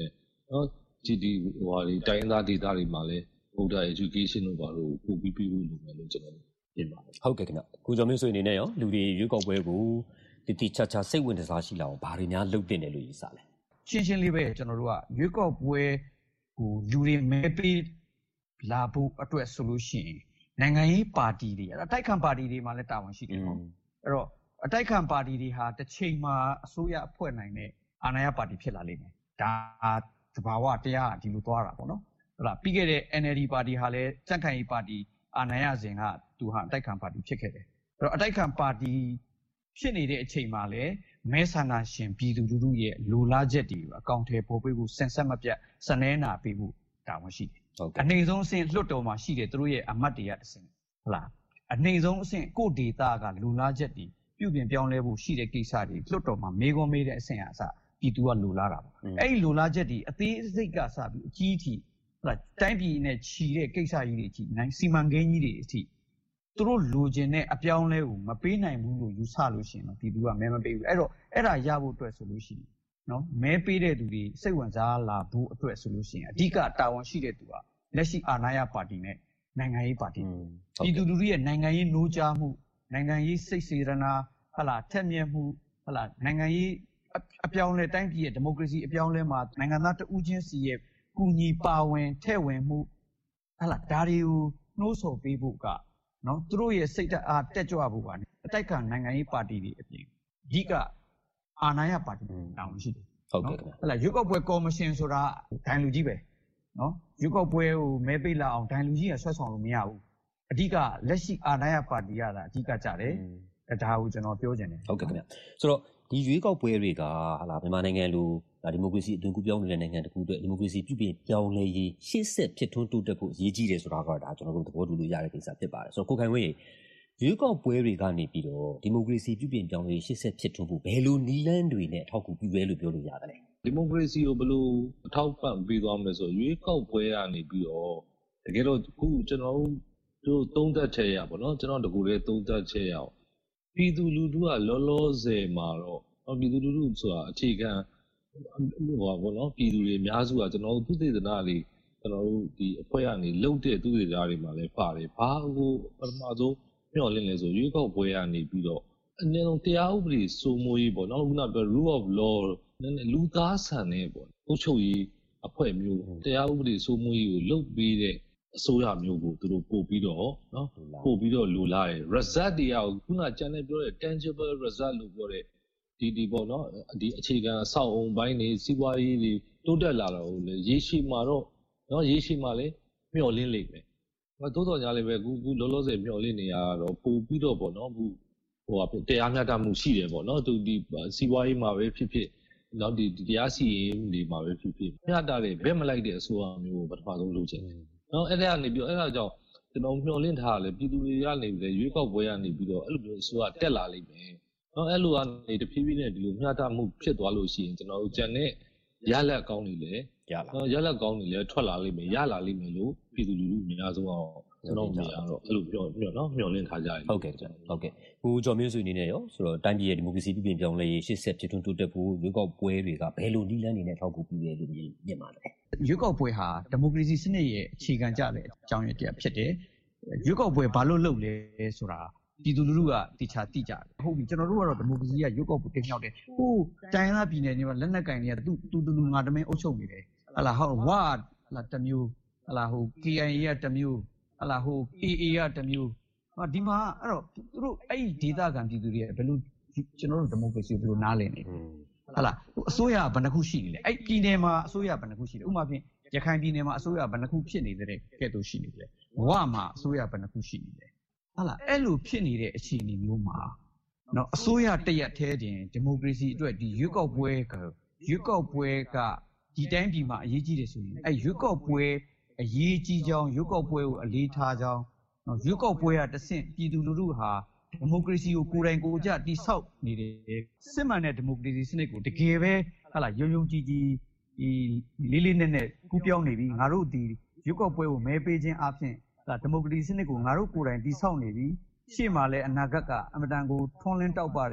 နော်ဒီဒီဟိုဟာဒီတိုင်းသားဒေသတွေမှာလည်းဗုဒ္ဓ education တို့ဘာလို့ပို့ပြီးပြီးလို့မယ်လို့ကျွန်တော်မြင်ပါတယ်ဟုတ်ကဲ့ခင်ဗျကိုကျော်မင်းဆွေအနေနဲ့ရောလူတွေရွေးကောက်ပွဲကိုတတိချာချာစိတ်ဝင်စားရှိလာအောင်ဘာတွေများလုပ်တင်တယ်လို့ယူဆလဲရှင်းရှင်းလေးပဲကျွန်တော်တို့ကရွေးကောက်ပွဲဟိုလူတွေမဲပေးလာဖို့အတွက်ဆိုလို့ရှိရင်နိုင်ငံရေးပါတီတွေအတိုက်ခံပါတီတွေမှာလည်းတာဝန်ရှိတယ်ပေါ့အဲ့တော့အတိုက်ခံပါတီတွေဟာတစ်ချိန်မှာအစိုးရအဖွဲ့နိုင်တဲ့အာဏာရပါတီဖြစ်လာလိမ့်မယ်ဒါသဘာဝတရားဒီလိုသွားတာပေါ့နော်ဟုတ်လားပြီးခဲ့တဲ့ N L D ပါတီဟာလည်းစန့်ခိုင်ရေးပါတီအာဏာရစဉ်ကသူဟာအတိုက်ခံပါတီဖြစ်ခဲ့တယ်အဲ့တော့အတိုက်ခံပါတီဖြစ်နေတဲ့အချိန်မှာလည်းမဲဆန္ဒရှင်ပြည်သူလူထုရဲ့လိုလားချက်တွေအကောင့်ထဲပေါ်ပေးဖို့စင်ဆက်မပြတ်စနဲနာပေးဖို့တာဝန်ရှိတယ်အနေဆုံးအဆင့်လွှတ်တော်မှာရှိတယ်သူတို့ရဲ့အမတ်တွေကတစ်ဆင့်ဟုတ်လားအနေဆုံးအဆင့်ကိုဒေတာကလိုလားချက်တွေပြုပြင်ပြောင်းလဲဖို့ရှိတဲ့ကိစ္စတွေလွှတ်တော်မှာမေးခွန်းမေးတဲ့အဆင့်အစပြည်သူကလိုလားတာပေါ့အဲ့ဒီလိုလားချက်တွေအသေးစိတ်ကစပြီးအကြီးအထိဟုတ်လားတိုင်းပြည်နဲ့ခြီးတဲ့ကိစ္စကြီးတွေအထိနိုင်စီမံကိန်းကြီးတွေအထိသူတို့လိုချင်တဲ့အပြောင်းလဲကိုမပေးနိုင်ဘူးလို့ယူဆလို့ရှိရင်တော့ပြည်သူကမဲမပေးဘူးအဲ့တော့အဲ့ဒါရဖို့အတွက်ဆိုလို့ရှိရင်နော်မဲပေးတဲ့သူတွေစိတ်ဝင်စားလာဖို့အတွက်ဆိုလို့ရှိရင်အဓိကတာဝန်ရှိတဲ့သူကလက်ရှိအာဏာရပါတီနဲ့နိုင်ငံရေးပါတီပြည်သူလူထုရဲ့နိုင်ငံရေးနိုးကြားမှုနိုင်ငံရေးစိတ်စေတနာဟလာထက်မြက်မှုဟလာနိုင်ငံရေးအပြောင်းလဲတိုင်းပြည်ရဲ့ဒီမိုကရေစီအပြောင်းလဲမှာနိုင်ငံသားတဦးချင်းစီရဲ့ကူညီပါဝင်ထဲ့ဝင်မှုဟလာဒါတွေကိုနှိုးဆော်ပေးဖို့ကနော်သူတို့ရဲ့စိတ်အားတက်ကြွဖို့ကအတိုက်ခံနိုင်ငံရေးပါတီတွေအပြင်အဓိကအာဏာရပါတီတောင်းရှိတယ်ဟုတ်ကဲ့ဟလာရွေးကောက်ပွဲကော်မရှင်ဆိုတာဒိုင်လူကြီးပဲနော်ရွေးကောက်ပွဲကိုမဲပေးလာအောင်ဒိုင်လူကြီးကဆွဲဆောင်လို့မရဘူးအဓိကလက်ရှိအာဏာရပါတီရတာအဓိကကြတယ်ဒါကိုကျွန်တော်ပြောချင်တယ်ဟုတ်ကဲ့ခင်ဗျဆိုတော့ဒီရွေးကောက်ပွဲတွေကဟာလာမြန်မာနိုင်ငံလိုဒါဒီမိုကရေစီအသွင်ကူးပြောင်းနေတဲ့နိုင်ငံတစ်ခုအတွက်ဒီမိုကရေစီပြုပြင်ပြောင်းလဲရေးရှေ့ဆက်ဖြစ်ထွန်းတိုးတက်ဖို့အရေးကြီးတယ်ဆိုတာကတော့ဒါကျွန်တော်တို့သဘောတူလို့ရတဲ့ကိစ္စဖြစ်ပါတယ်ဆိုတော့ကိုခိုင်ဝင်းရွေးကောက်ပွဲတွေကနေပြီးတော့ဒီမိုကရေစီပြုပြင်ပြောင်းလဲရေးရှေ့ဆက်ဖြစ်ထွန်းဖို့ဘယ်လိုနည်းလမ်းတွေနဲ့အထောက်အကူပြုရဲလို့ပြောလို့ရတယ်လဲဒီမိုကရေစီကိုဘယ်လိုအထောက်ပံ့ပေးသွားမလဲဆိုရွေးကောက်ပွဲကနေပြီးတော့တကယ်တော့ခုကျွန်တော်တို့သုံးသပ်ချက်ရပါတော့ကျွန်တော်တကူလေးသုံးသပ်ချက်ရအောင်ပြည်သူလူထုကလောလောဆယ်မှာတော့ပြည်သူလူထုဆိုတာအခြေခံဟိုပါဘောနော်ပြည်သူတွေအများစုကကျွန်တော်တို့သူသေသနာလေးကျွန်တော်တို့ဒီအဖွဲ့ကနေလှုပ်တဲ့သူသေသနာတွေမှာလည်းပါတယ်ဘာကိုပထမဆုံးမျှော်လင့်လဲဆိုရွေးကောက်ပွဲကနေပြီးတော့အနည်းဆုံးတရားဥပဒေစိုးမိုးရေးပေါ့နော်ခုနပြော rule of law နည်းနည်းလူသားဆန်နေပေါ့အုပ်ချုပ်ရေးအဖွဲ့မျိုးတရားဥပဒေစိုးမိုးရေးကိုလှုပ်ပြီးတဲ့အစိုးရမျိုးကိုသူတို့ပို့ပြီးတော့နော်ပို့ပြီးတော့လူလာတယ် result တွေကခုနကျန်နေပြောတဲ့ tangible result လို့ပြောတဲ့ဒီဒီပေါ့နော်ဒီအခြေခံအဆောက်အုံပိုင်းတွေစီးပွားရေးတွေတိုးတက်လာတော့လေရေရှည်မှာတော့နော်ရေရှည်မှာလည်းမျှော်လင့်လိမ့်မယ်။ဘာသို့တော်ညာလည်းပဲခုခုလောလောဆယ်မျှော်လင့်နေရတော့ပို့ပြီးတော့ပေါ့နော်ခုဟိုဟာတရားမျှတမှုရှိတယ်ပေါ့နော်သူဒီစီးပွားရေးမှာပဲဖြစ်ဖြစ်နော်ဒီတရားစီရင်ဒီမှာပဲဖြစ်ဖြစ်မျှတတဲ့ဘက်မလိုက်တဲ့အစိုးရမျိုးကိုပထမဆုံးလုပ်ချင်တယ်။နော်အဲ့ဒါကနေပြီးအဲ့ဒါကြောင့်ကျွန်တော်မျှော်လင့်ထားတယ်ပြည်သူတွေကနေပြီးရွေးကောက်ပွဲကနေပြီးတော့အဲ့လိုမျိုးအစိုးရတက်လာလိမ့်မယ်။နော်အဲ့လိုကနေတဖြည်းဖြည်းနဲ့ဒီလိုမျှတမှုဖြစ်သွားလို့ရှိရင်ကျွန်တော်တို့ကြံတဲ့ရလက်ကောင်းနေလေရလာနော်ရလက်ကောင်းနေလေထွက်လာလိမ့်မယ်ရလာလိမ့်မယ်လို့ပြည်သူလူထုအများဆုံးအောင်ကျွန်တော်မြင်ရတော့အဲ့လိုပြောပြောနော်မျှော်လင့်ထားကြတယ်ဟုတ်ကဲ့ကျွန်တော်ဟုတ်ကဲ့ကိုကျော်မျိုးစုအနေနဲ့ရောဆိုတော့တိုင်းပြည်ရဲ့ဒီမိုကရေစီပြည်ပြင်ပြောင်းလဲရေးရှေ့ဆက်ဖြစ်ထွန်းတိုးတက်ဖို့ရွေးကောက်ပွဲတွေကဘယ်လိုနည်းလမ်းတွေနဲ့ထောက်ကူပြုရဲလို့မြင်ပါလဲရွေးကောက်ပွဲဟာဒီမိုကရေစီစနစ်ရဲ့အခြေခံကြတဲ့အကြောင်းရင်းတရားဖြစ်တယ်ရွေးကောက်ပွဲဘာလို့လုပ်လဲဆိုတာပြည်သူလူထုကတိချာတိကြတယ်ဟုတ်ပြီကျွန်တော်တို့ကတော့ဒီမိုကရေစီကရွေးကောက်ပွဲတင်မြောက်တယ်ဟိုတိုင်းသားပြည်နယ်တွေမှာလက်နက်ကင်တွေကသူတူတူလူငါတမင်းအုပ်ချုပ်နေတယ်ဟလာဟုတ်ဝါဟလာတမျိုးဟလာဟို K I A ကတမျိုးဟလာဟို A A ကတမျိုးဟာဒီမှာအဲ့တော့သူတို့အဲ့ဒီဒေသခံပြည်သူတွေဘယ်လိုကျွန်တော်တို့ဒီမိုကရေစီဘယ်လိုနားလည်နေဟလာအစိုးရဘယ်နှခုရှိနေလဲအဲ့ပြည်နယ်မှာအစိုးရဘယ်နှခုရှိလဲဥပမာဖြင့်ရခိုင်ပြည်နယ်မှာအစိုးရဘယ်နှခုဖြစ်နေတဲ့ကဲ့သို့ရှိနေတယ်ဝါမှာအစိုးရဘယ်နှခုရှိနေလဲဟာလာအဲ့လိုဖြစ်နေတဲ့အခြေအနေမျိုးမှာနော်အစိုးရတရက်သေးတင်ဒီမိုကရေစီအတွက်ဒီရွေးကောက်ပွဲကရွေးကောက်ပွဲကဒီတိုင်းပြည်မှာအရေးကြီးတယ်ဆိုရင်အဲ့ရွေးကောက်ပွဲအရေးကြီးကြောင်းရွေးကောက်ပွဲကိုအလေးထားကြောင်းနော်ရွေးကောက်ပွဲကတဆင့်ပြည်သူလူထုဟာဒီမိုကရေစီကိုကိုယ်တိုင်ကိုယ်ကျတိဆောက်နေတယ်စစ်မှန်တဲ့ဒီမိုကရေစီစနစ်ကိုတကယ်ပဲဟာလာယုံယုံကြည်ကြည်ဒီလေးလေးနက်နက်ကူးပြောင်းနေပြီငါတို့ဒီရွေးကောက်ပွဲကိုမဲပေးခြင်းအပြင်ဒီမိုကရေစီစနစ်ကိုငါတို့ကိုယ်တိုင်တိဆောက်နေပြီရှေ့မှာလည်းအနာဂတ်ကအမတန်ကိုထွန်းလင်းတောက်ပတဲ့ဟ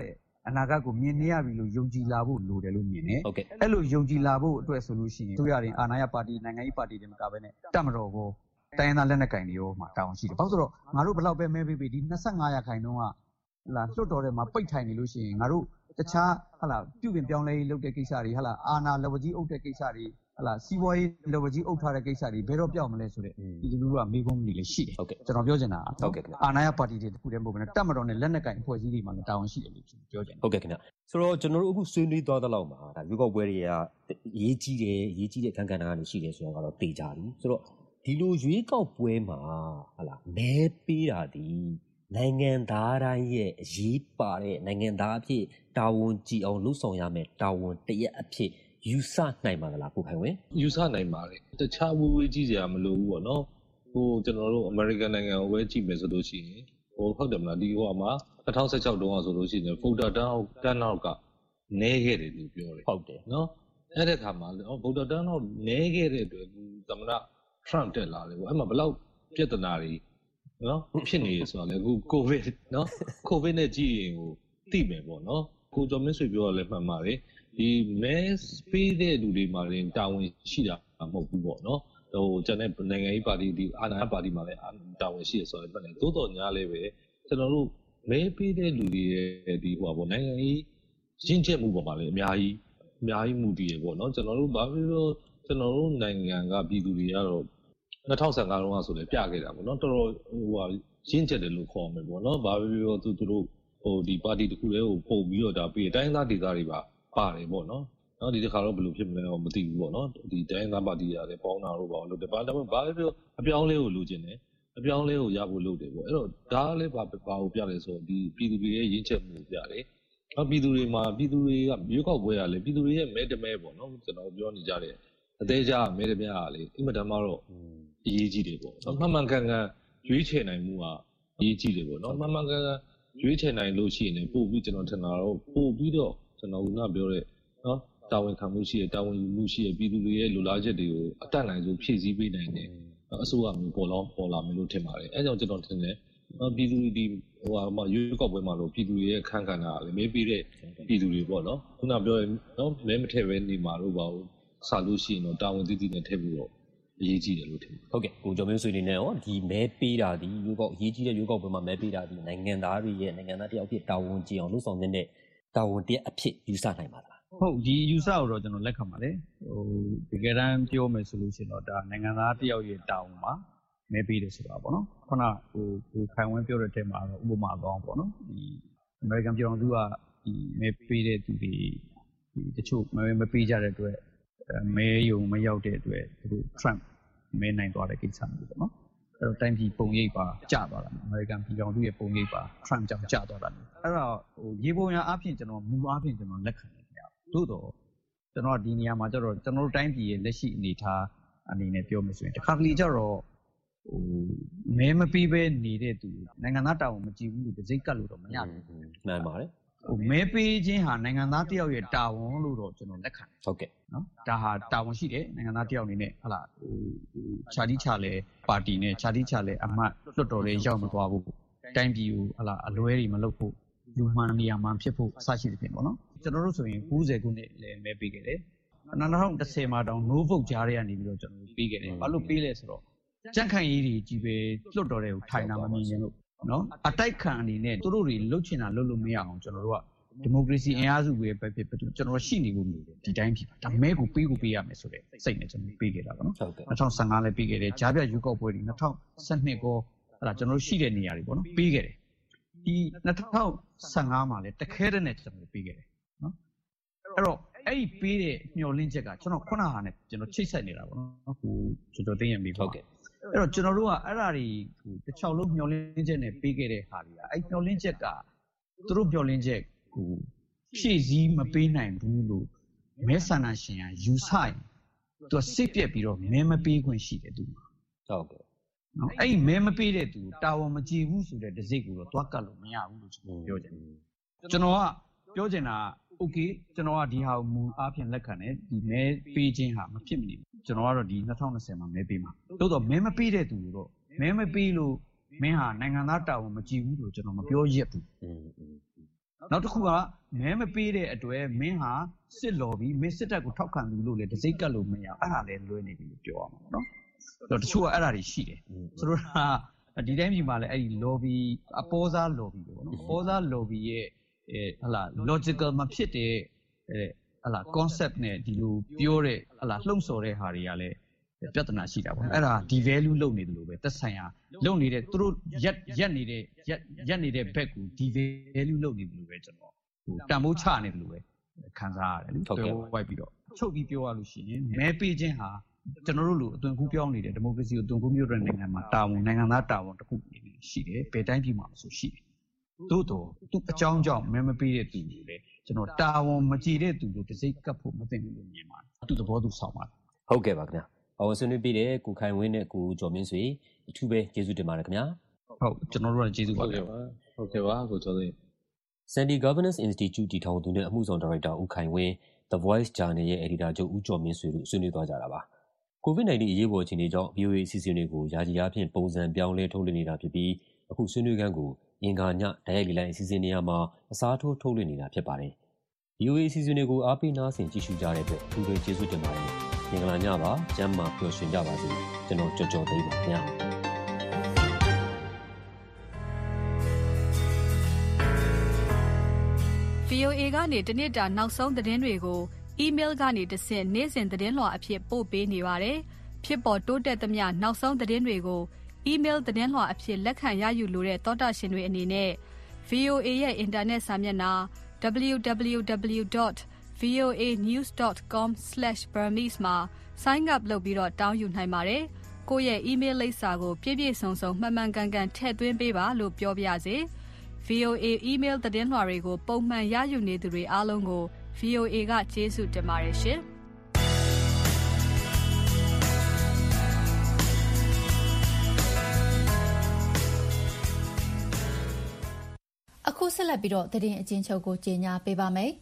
အနာဂတ်ကိုမြင်နေရပြီလို့ယုံကြည်လာဖို့လိုတယ်လို့မြင်တယ်အဲ့လိုယုံကြည်လာဖို့အတွက်ဆိုလို့ရှိရင်သူရရင်အာဏာရပါတီနိုင်ငံရေးပါတီတွေမကဘဲနဲ့တပ်မတော်ကိုတိုင်းရင်းသားလက်နက်ကိုင်တွေရောမှာတာဝန်ရှိတယ်ဘာလို့ဆိုတော့ငါတို့ဘလောက်ပဲမဲပေးပေးဒီ၂၅ရာခိုင်နှုန်းကဟလာလွတ်တော်ထဲမှာပိတ်ထိုင်နေလို့ရှိရင်ငါတို့တခြားဟလာပြုပြင်ပြောင်းလဲရေးလုပ်တဲ့ကိစ္စတွေဟလာအာဏာလက်ဝကြီးအုပ်တဲ့ကိစ္စတွေဟလာစီးပွားရေးလက်ဝကြီးအုပ်ထားတဲ့ကိစ္စတွေဘယ်တော့ပြောင်းမလဲဆိုတဲ့ဒီလူလူကမေးခွန်းတွေလည်းရှိတယ်ကျွန်တော်ပြောချင်တာဟုတ်ကဲ့အာဏာရပါတီတွေတခုတည်းမဟုတ်ဘဲနဲ့တပ်မတော်နဲ့လက်နက်ကိုင်အဖွဲ့အစည်းတွေမှာလည်းတာဝန်ရှိတယ်လို့ပြောချင်တယ်ဟုတ်ကဲ့ခင်ဗျဆိုတော့ကျွန်တော်တို့အခုဆွေးနွေးသွားသလောက်မှာဒါရွေးကောက်ပွဲတွေကအရေးကြီးတယ်အရေးကြီးတဲ့အခန်းကဏ္ဍကနေရှိတယ်ဆိုတော့ကတော့သိကြပြီဆိုတော့ဒီလိုရွေးကောက်ပွဲမှာဟလာမဲပေးတာဒီနိုင်ငံသားတိုင်းရဲ့အရေးပါတဲ့နိုင်ငံသားအဖြစ်တာဝန်ကြည်အောင်လုပ်ဆောင်ရမယ်တာဝန်တရက်အဖြစ်ယူဆနိုင်ပါလားကိုခိုင်ဝင်းယူဆနိုင်ပါတယ်တခြားဝေးဝေးကြည့်စရာမလိုဘူးပေါ့နော်ဟိုကျွန်တော်တို့ American နိုင်ငံကိုပဲကြည့်မယ်ဆိုလို့ရှိရင်ဟိုဟုတ်တယ်မလားဒီဟိုမှာ၂၀၁၆တုန်းကဆိုလို့ရှိရင် voter turnout turnout ကနည်းခဲ့တယ်လို့ပြောတယ်ဟုတ်တယ်နော်အဲ့တဲ့ခါမှာ voter turnout နည်းခဲ့တဲ့အတွက်သမ္မတ Trump တက်လာတယ်ပေါ့အဲ့မှာဘယ်လောက်ပြဿနာတွေနော်ဖြစ်နေရဆိုတော့လေအခု COVID နော် COVID နဲ့ကြည့်ရင်ဟိုသိမယ်ပေါ့နော်ကိုကျော်မင်းဆွေပြောရလဲမှန်ပါတယ်ဒီမဲပေးတဲ့လူတွေမှာရင်တာဝန်ရှိတာမဟုတ်ဘူးပေါ့နော်ဟိုကျန်တဲ့နိုင်ငံရေးပါတီဒီအာဏာရပါတီမှာလည်းတာဝန်ရှိရဆိုတော့ပြန်တယ်သို့တော်ညာလည်းပဲကျွန်တော်တို့မဲပေးတဲ့လူတွေရဲ့ဒီဟိုပေါ့နိုင်ငံရေးရင့်ကျက်မှုပေါ်မှာလည်းအများကြီးအများကြီးမူတည်ရပေါ့နော်ကျွန်တော်တို့ဘာဖြစ်လို့ကျွန်တော်တို့နိုင်ငံကပြည်သူတွေကတော့၂၀၁၅တုန်းကဆိုလည်းပြခဲ့တာပေါ့နော်တော်တော်ဟိုဟာရင့်ကျက်တယ်လို့ခေါ်မယ်ပေါ့နော်ဘာဖြစ်လို့သူတို့ဟိုဒီပါတီတစ်ခုတည်းကိုပုံပြီးတော့ဒါပြီးတိုင်းသားဒေသတွေပါပါတယ်ပေါ့နော်နော်ဒီတစ်ခါတော့ဘယ်လိုဖြစ်မလဲတော့မသိဘူးပေါ့နော်ဒီတိုင်းသားပါတီရတယ်ပေါင်းတာတော့ပါလို့တယ်ဘာဒါပေမဲ့ဘာပဲပြောအပြောင်းလဲကိုလိုချင်တယ်အပြောင်းလဲကိုရဖို့လုပ်တယ်ပေါ့အဲ့တော့ဒါလည်းဘာဘာကိုပြလဲဆိုတော့ဒီပြည်သူတွေရဲ့ရင်းချက်မှုပြတယ်နော်ပြည်သူတွေမှာပြည်သူတွေကရွေးကောက်ပွဲရလဲပြည်သူတွေရဲ့မဲတမဲပေါ့နော်ကျွန်တော်ပြောနေကြတယ်အသေးစားမဲတမဲကလေအင်မတန်မှတော့အရေးကြီးတယ်ပေါ့နော်မှန်မှန်ကန်ကန်ရွေးချယ်နိုင်မှုကအရေးကြီးတယ်ပေါ့နော်မှန်မှန်ကန်ကန်ရွေးချယ်နိုင်လို့ရှိရင်ပို့ပြီးကျွန်တော်ထင်တာတော့ပို့ပြီးတော့ကျွန်တော်ကပြောတဲ့နော်တာဝန်ခံမှုရှိရတာဝန်ယူမှုရှိရပြည်သူတွေရဲ့လူလားချက်တွေကိုအတတ်နိုင်ဆုံးဖြည့်ဆည်းပေးနိုင်တယ်အစိုးရမျိုးပေါ်လောပေါ်လာမယ်လို့ထင်ပါတယ်အဲကြောင့်ကျွန်တော်ထင်တယ်နော်ပြည်သူတွေဟိုဟာမှာရွေးကောက်ပွဲမှာလို့ပြည်သူတွေရဲ့ခန့်ခန့်တာလည်းမေးပြီးတဲ့ပြည်သူတွေပေါ့နော်ခုနပြောရင်နော်မဲမထည့်ပဲနေမှာတော့ပါဘူးစာလို့ရှိရင်တော့တာဝန်တည်တည်နဲ့ထည့်ပြီးတော့အရေးကြီးတယ်လို့ထင်တယ်ဟုတ်ကဲ့ကိုကျော်မင်းဆွေနေနဲ့ရောဒီမဲပေးတာဒီရွေးကောက်အရေးကြီးတဲ့ရွေးကောက်ပွဲမှာမဲပေးတာဒီနိုင်ငံသားတွေရဲ့နိုင်ငံသားတယောက်ဖြစ်တာဝန်ကြည်အောင်လုပ်ဆောင်တဲ့တာဝန်တရက်အဖြစ်ယူဆနိုင်ပါလားဟုတ်ဒီယူဆကိုတော့ကျွန်တော်လက်ခံပါတယ်ဟိုတကယ်တမ်းပြောမယ်ဆိုလို့ရှိရင်တော့ဒါနိုင်ငံသားတယောက်ရဲ့တာဝန်ပါမဲပေးတယ်ဆိုတာပေါ့နော်ခုနဟိုဟိုခိုင်ဝန်းပြောတဲ့ထဲမှာတော့ဥပမာကောင်းပေါ့နော်ဒီအမေရိကန်ပြည်ထောင်စုကဒီမဲပေးတဲ့သူတွေဒီတချို့မဲမပေးကြတဲ့အတွက်မဲယုံမရောက်တဲ့အတွက်သူတို့ Trump မဲနိုင်သွားတဲ့ကိစ္စမျိုးပေါ့နော်အဲ့တော့တိုင်းပြည်ပုံရိပ်ပါကျသွားတာအမေရိကန်ပြည်ထောင်စုရဲ့ပုံရိပ်ပါ Trump ကြောင့်ကျသွားတာအဲ့တော့ဟိုရေပုံရအဖြစ်ကျွန်တော်မူအဖြစ်ကျွန်တော်လက်ခံတယ်ခင်ဗျာသို့တော့ကျွန်တော်ဒီနေရာမှာကျတော့ကျွန်တော်တို့တိုင်းပြည်ရဲ့လက်ရှိအနေအထားအနေနဲ့ပြောမယ်ဆိုရင်တခါတလေကျတော့ဟိုမဲမပြီးပဲနေတဲ့သူနိုင်ငံသားတာဝန်မကြည့်ဘူးလို့တစိမ့်ကတ်လို့တော့မရဘူးမှန်ပါတယ်ဟိုမဲပေးခြင်းဟာနိုင်ငံသားတယောက်ရဲ့တာဝန်လို့တော့ကျွန်တော်လက်ခံတယ်ဟုတ်ကဲ့နော်ဒါဟာတာဝန်ရှိတယ်နိုင်ငံသားတယောက်အနေနဲ့ဟလာဟိုခြားတိခြားလဲပါတီနဲ့ခြားတိခြားလဲအမတ်လွတ်တော်လေးရောက်မသွားဘူးတိုင်းပြည်ကိုဟလာအလွဲတွေမလုပ်ဖို့လူမှန်နေရာမှဖြစ်ဖို့အစရှိသဖြင့်ပေါ့နော်ကျွန်တော်တို့ဆိုရင်၉၀ခုနှစ်လည်းမဲပေးခဲ့တယ်၂၀၁၀မှာတောင် no vote ကြားရနေပြီးတော့ကျွန်တော်တို့ပေးခဲ့တယ်ဘာလို့ပေးလဲဆိုတော့ကြန့်ခိုင်ရေးတွေကြီးပဲလွတ်တော်တွေကိုထိုင်တာမမြင်ရင်လို့နော်အတိုက်ခံအနေနဲ့သူတို့တွေလှုပ်ချင်တာလှုပ်လို့မရအောင်ကျွန်တော်တို့ကဒီမိုကရေစီအင်အားစုပဲပဲဖြစ်ဖြစ်ကျွန်တော်ရှိနေဖို့မျိုးဒီတိုင်းဖြစ်ဒါမဲကိုပေးကိုပေးရမယ်ဆိုတဲ့စိတ်နဲ့ကျွန်တော်ပေးခဲ့တာပေါ့နော်ဟုတ်ကဲ့၂၀၁၅လည်းပေးခဲ့တယ်ဂျားပြရွေးကောက်ပွဲတွေ၂၀၁၂ကိုအဲ့ဒါကျွန်တော်တို့ရှိတဲ့နေရာတွေပေါ့နော်ပေးခဲ့တယ်ဒီ၂၀၁၅မှာလည်းတခဲတဲ့နဲ့ကျွန်တော်ပေးခဲ့တယ်နော်အဲ့တော့အဲ့ဒီပေးတဲ့မျှော်လင့်ချက်ကကျွန်တော်ခုနဟာနဲ့ကျွန်တော်ချိတ်ဆက်နေတာပေါ့နော်ဟိုကျွန်တော်သိရင်ပြီဟုတ်ကဲ့အဲ့တော့ကျွန်တော်တို့ကအဲ့ဓာတွေဟိုတစ်ချောင်းလုံးမျှော်လင့်ချက်နဲ့ပေးခဲ့တဲ့ဟာတွေကအဲ့မျှော်လင့်ချက်ကသူတို့မျှော်လင့်ချက်ဟိုဖြည့်စည်းမပေးနိုင်ဘူးလို့မဲဆန္ဒရှင်ကယူဆရင်သူစိတ်ပြက်ပြီးတော့မဲမပေးခွင့်ရှိတယ်သူဟုတ်ကဲ့နော်အဲ့ဒီမဲမပေးတဲ့သူတာဝန်မကြည့်ဘူးဆိုတဲ့တစိတ်ကိုတော့သွားကတ်လို့မရဘူးလို့ကျွန်တော်ပြောချင်တယ်ကျွန်တော်ကပြောချင်တာโอเคကျွန်တော်ကဒီဟာကိုမူအားဖြင့်လက်ခံတယ်ဒီမဲပေးခြင်းဟာမဖြစ်မနေကျွန်တော်ကတော့ဒီ၂၀၂၀မှာမဲပေးမှာတိုးတော့မဲမပေးတဲ့သူတို့မဲမပေးလို့မင်းဟာနိုင်ငံသားတာဝန်မကြည့်ဘူးလို့ကျွန်တော်မပြောရက်ဘူးနောက်တစ်ခုကမဲမပေးတဲ့အတွက်မင်းဟာစစ်လော်ပြီးမင်းစစ်တပ်ကိုထောက်ခံသူလို့လေတစိမ့်ကတ်လို့မရအဲ့ဒါလည်းလွဲနေပြီလို့ပြောရမှာပေါ့နော်အဲ့တော့တချို့ကအဲ့ဒါတွေရှိတယ်ဆိုတော့ဒီတိုင်းပြည်မှာလည်းအဲ့ဒီ lobby အပေါ်စား lobby ပေါ့နော်အပေါ်စား lobby ရဲ့ဟလာ logical မဖြစ်တဲ့ဟလာ concept နဲ့ဒီလိုပြောတဲ့ဟလာလှုံ့ဆော်တဲ့ဟာတွေကလည်းပြဿနာရှိတာပေါ့အဲ့ဒါ devalue လုပ်နေတယ်လို့ပဲသက်ဆိုင်ရာလုပ်နေတဲ့သူတို့ရက်ရက်နေတဲ့ရက်ရက်နေတဲ့ back ကို devalue လုပ်နေတယ်လို့ပဲကျွန်တော်ဟိုတန်ဖိုးချနေတယ်လို့ပဲခံစားရတယ်လေပြောဝိုက်ပြီးတော့ချုပ်ပြီးပြောရလို့ရှိရင်မဲပေးခြင်းဟာကျွန်တော်တို့လိုအသွင်ကူးပြောင်းနေတဲ့ဒီမိုကရေစီကိုအသွင်ကူးမျိုးတဲ့နိုင်ငံမှာတာဝန်နိုင်ငံသားတာဝန်တစ်ခုရှိတယ်ဘယ်တိုင်းပြည်မှာဆိုရှိတယ်သို့တော့သူအကြောင်းကြောင့်မဲမပေးတဲ့သူတွေလည်းကျွန်တော်တာဝန်မကြည့်တဲ့သူတွေတစိမ့်ကပ်ဖို့မသိဘူးလို့မြင်ပါတယ်သူသဘောသူဆောင်ပါတယ်ဟုတ်ကဲ့ပါခင်ဗျာအောင်ဆွေးနွေးပေးတဲ့ကိုခိုင်ဝင်းနဲ့ကိုကျော်မင်းဆွေအထူးပဲကျေးဇူးတင်ပါတယ်ခင်ဗျာဟုတ်ကျွန်တော်တို့ကကျေးဇူးပါဟုတ်ကဲ့ပါဟုတ်ကဲ့ပါကိုကျော်သိန်း Sandy Governance Institute တည်ထောင်သူနဲ့အမှုဆောင်ဒါရိုက်တာဦးခိုင်ဝင်း The Voice Journal ရဲ့ editor ချုပ်ဦးကျော်မင်းဆွေတို့ဆွေးနွေးသွားကြတာပါကိုဗစ် -19 အရေးပေါ်အခြေအနေကြောင့် ဗီအိုအေ အစီအစဉ်တွေကိုယာယီအားဖြင့်ပုံစံပြောင်းလဲထုတ်လွှင့်နေတာဖြစ်ပြီးအခုဆွေးနွေးခန်းကိုအင်္ဂါညဓာတ်ရိုက်လေလိုင်းအစီအစဉ်နေရာမှာအစားထိုးထုတ်လွှင့်နေတာဖြစ်ပါတယ်။ ဗီအိုအေ အစီအစဉ်တွေကိုအားပေးနားဆင်ကြည့်ရှုကြတဲ့အတွက်အထူးပဲကျေးဇူးတင်ပါတယ်။မင်္ဂလာညပါ။ကျမ်းမာပျော်ရွှင်ကြပါစေ။ကျွန်တော်ကြော်ကြော်သိပါခင်ဗျာ။ဗီအိုအေ ကနေတနေ့တာနောက်ဆုံးသတင်းတွေကိုအီးမေးလ်ကနေတဆင့်နေ့စဉ်သတင်းလွှာအဖြစ်ပို့ပေးနေပါတယ်။ဖြစ်ပေါ်တိုးတက်သမျှနောက်ဆုံးသတင်းတွေကိုအီးမေးလ်သတင်းလွှာအဖြစ်လက်ခံရယူလိုတဲ့သောတာရှင်တွေအနေနဲ့ ဗီအိုအေ ရဲ့အင်တာနက်စာမျက်နှာ double u double u double u dot voa news dot com slash burmese မှာ sign up လုပ်ပြီးတော့တောင်းယူနိုင်ပါတယ်။ကိုယ့်ရဲ့ email လိပ်စာကိုပြည့်ပြည့်စုံစုံမှန်မှန်ကန်ကန်ထည့်သွင်းပေးပါလို့ပြောပြရစေ။ ဗီအိုအေ email သတင်းလွှာတွေကိုပုံမှန်ရယူနေသူတွေအားလုံးကို ဗီအိုအေ ကကျေးဇူးတင်ပါတယ်ရှင်။အခုဆက်လက်ပြီးတော့သတင်းအကျဉ်းချုပ်ကိုကြေညာပေးပါမယ်။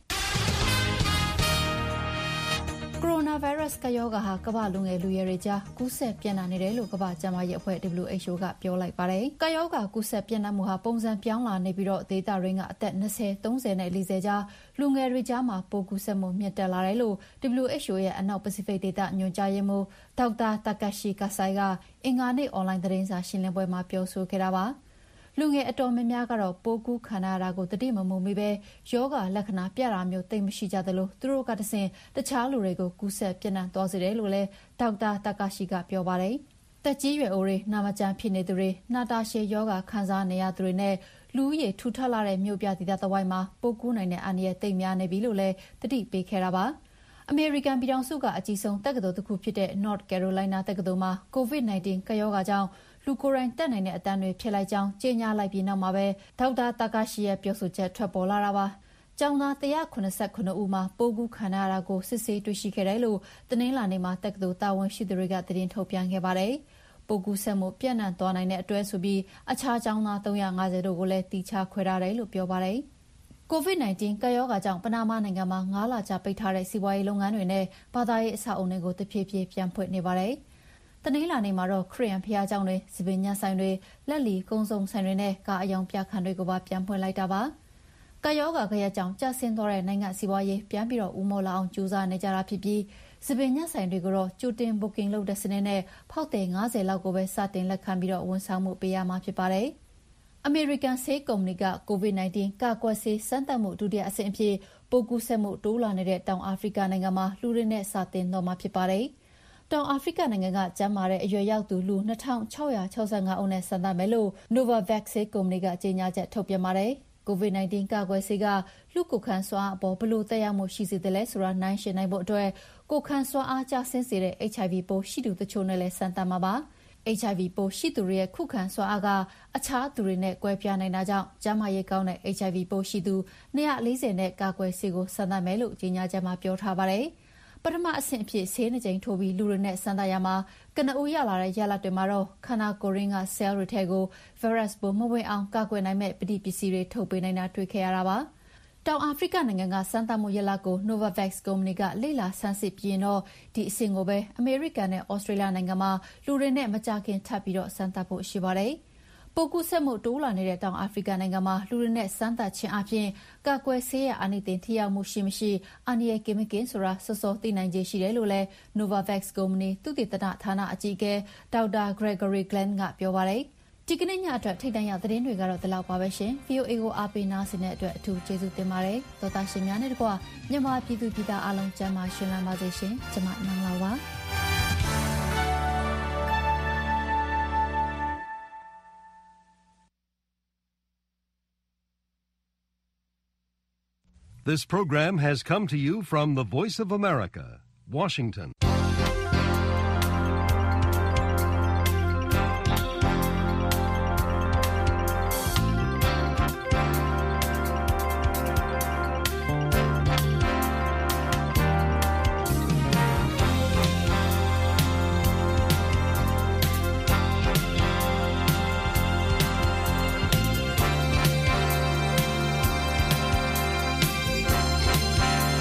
ကိုရိုနာဗိုင်းရပ်စ်ကပ်ရောဂါဟာကမ္ဘာလူငယ်လူရွယ်တွေကြားကူးစက်ပြန့်နှံ့နေတယ်လို့ကမ္ဘာ့ကျန်းမာရေးအဖွဲ့ W H O ကပြောလိုက်ပါတယ်။ကပ်ရောဂါကူးစက်ပြန့်နှံ့မှုဟာပုံစံပြောင်းလာနေပြီးတော့ဒေသရင်းကအသက်၂၀, ၃၀နဲ့၄၀ကြားလူငယ်တွေကြားမှာပိုးကူးစက်မှုမြင့်တက်လာတယ်လို့ W H O ရဲ့အနောက်ပစိဖိတ်ဒေသညွှန်ကြားရေးမှူးဒေါက်တာတာကာရှိကာဆိုင်ကအင်္ဂါနေ့အွန်လိုင်းသတင်းစာရှင်းလင်းပွဲမှာပြောဆိုခဲ့တာပါ။လူငယ်အတော်များများကတော့ပိုးကူးခံရတာကိုတတိမမုံမိပဲယောဂလက္ခဏာပြတာမျိုးသိမရှိကြသလိုသူတို့ကတဆင်တခြားလူတွေကိုကူးစက်ပြန့်နှံ့သွားစေတယ်လို့လည်းဒေါက်တာတာကာရှိကပြောပါတယ်။တက်ကြီးရွယ်အိုတွေနာမကျန်းဖြစ်နေသူတွေနာတာရှည်ယောဂခံစားနေရသူတွေနဲ့လူဦးရေထူထပ်လာတဲ့မြို့ပြဒေသတဝိုက်မှာပိုးကူးနိုင်တဲ့အန္တရာယ်သိပ်များနေပြီလို့လည်းတတိပေးခဲ့တာပါ။အမေရိကန်ပြည်ထောင်စုကအကြီးဆုံးတက္ကသိုလ်တစ်ခုဖြစ်တဲ့ North Carolina တက္ကသိုလ်မှာ ကိုဗစ် -19 ကပ်ရောဂါကြောင့်လူကိုယ်တိုင်တက်နိုင်တဲ့အတန်းတွေဖြစ်လိုက်ကြောင်းကြေညာလိုက်ပြီးနောက်မှာပဲဒေါက်တာတာကာရှိရဲ့ပြောဆိုချက်ထွက်ပေါ်လာတာပါ။ကျောင်းသား၁၇၇ဦးမှာပိုးကူးခံရတာကိုစစ်ဆေးတွေ့ရှိခဲ့တယ်လို့တနင်္လာနေ့မှာတက္ကသိုလ်တာဝန်ရှိသူတွေကသတင်းထုတ်ပြန်ခဲ့ပါတယ်။ပိုးကူးစက်မှုပြန့်နှံ့သွားနိုင်တဲ့အတွက်ဆိုပြီးအခြားကျောင်းသား၃၅၀တို့ကိုလည်းတီချခွဲထားတယ်လို့ပြောပါတယ်။ကိုဗစ် -19 ကပ်ရောဂါကြောင့်ပနာမနိုင်ငံမှာ၅လကြာပိတ်ထားတဲ့စီးပွားရေးလုပ်ငန်းတွေနဲ့ဘာသာရေးအဆောက်အအုံတွေကိုတဖြည်းဖြည်းပြန်ဖွင့်နေပါတယ်။တနင်္လာနေ့မှာတော့ခရစ်ယာန်ဘုရားကျောင်းတွေ၊စပင်ညတ်ဆိုင်တွေ၊လက်လီကုန်းစုံဆိုင်တွေနဲ့ကားအယောင်ပြခန်းတွေကိုပါပြန်ဖွင့်လိုက်တာပါ။ကပ်ရောဂါဂယက်ကြောင့်ကျဆင်းသွားတဲ့နိုင်ငံစီးပွားရေးပြန်ပြီးတော့ဦးမော့လာအောင်ကြိုးစားနေကြတာဖြစ်ပြီးစပင်ညတ်ဆိုင်တွေကိုတော့ကြိုတင် booking လုပ်တဲ့စနစ်နဲ့ဖောက်သည်၅၀လောက်ကိုပဲစတင်လက်ခံပြီးတော့ဝန်ဆောင်မှုပေးရမှာဖြစ်ပါတယ်။အမေရိကန်ဆေးကုမ္ပဏီကကိုဗစ် -19 ကာကွယ်ဆေးစမ်းသပ်မှုဒုတိယအဆင့်အဖြစ်ပိုးကူးစက်မှုတိုးလာနေတဲ့တောင်အာဖရိကနိုင်ငံမှာလူတွေနဲ့စတင်တော့မှာဖြစ်ပါတယ်။တောင်အာဖရိကနိုင်ငံကကျန်းမာတဲ့အရွယ်ရောက်သူလူ၂၆၆၆၅ဦးနဲ့စမ်းသပ်မယ်လို့ Novavax ဆေးကုမ္ပဏီကကြေညာချက်ထုတ်ပြန်ပါတယ်။ကိုဗစ် -19 ကာကွယ်ဆေးကလူကိုယ်ခံစွမ်းအားအပေါ်ဘယ်လိုသက်ရောက်မှုရှိစေသလဲဆိုတာနှိုင်းယှဉ်နိုင်ဖို့အတွက်ကိုယ်ခံစွမ်းအားကျဆင်းစေတဲ့ H I V ပိုးရှိသူတချို့နဲ့လည်းစမ်းသပ်မှာပါ။ H I V ပိုးရှိသူတွေရဲ့ခုခံစွမ်းအားကအခြားသူတွေနဲ့ကွဲပြားနိုင်တာကြောင့်ကျန်းမာရေးကောင်းတဲ့ H I V ပိုးရှိသူ၂၄၀နဲ့ကာကွယ်ဆေးကိုစမ်းသပ်မယ်လို့ကြေညာချက်မှာပြောထားပါတယ်။ပထမအဆင့်အဖြစ်ဆေးနှစ်ကြိမ်ထိုးပြီးလူတွေနဲ့စမ်းသပ်ရမှာကနဦးရလာတဲ့ရလဒ်တွေမှာတော့ခန္ဓာကိုယ်ရင်းကဆဲလ်တွေထဲကိုဗိုင်းရပ်စ်ပိုးမဝင်အောင်ကာကွယ်နိုင်မဲ့ပဋိပစ္စည်းတွေထုတ်ပေးနိုင်တာတွေ့ခဲ့ရတာပါ။တောင်အာဖရိကနိုင်ငံကစမ်းသပ်မှုရလဒ်ကို Novavax ကုမ္ပဏီကလေ့လာဆန်းစစ်ပြီးရင်တော့ဒီအဆင့်ကိုပဲအမေရိကန်နဲ့ဩစတြေးလျနိုင်ငံမှာလူတွေနဲ့မကြာခင်ထပ်ပြီးတော့စမ်းသပ်ဖို့ရှိပါတယ်။ပိုကူးဆက်မှုတိုးလာနေတဲ့တောင်အာဖရိကနိုင်ငံမှာလူတွေနဲ့စမ်းသပ်ခြင်းအပြင်ကာကွယ်ဆေးရအာနိသင်ထိရောက်မှုရှိမရှိအာနိယကင်မကင်ဆိုတာစောစောသိနိုင်ခြေရှိတယ်လို့လည်း Novavax ကုမ္ပဏီသုတေသနဌာနအကြီးအကဲဒေါက်တာ Gregory Glenn ကပြောပါတယ်။ဒီကနေ့ညအတွက်ထိတ်တန့်ရသတင်းတွေကတော့ဒီလောက်ပါပဲရှင်။ဗွီအိုအေ ကိုအားပေးနားဆင်တဲ့အတွက်အထူးကျေးဇူးတင်ပါတယ်။သောသားရှင်များနဲ့တကွမြန်မာပြည်သူပြည်သားအားလုံးကျန်းမာရှင်လန်းပါစေရှင်။ကျွန်မနန်းလာပါ။ This program has come to you from the Voice of America, Washington.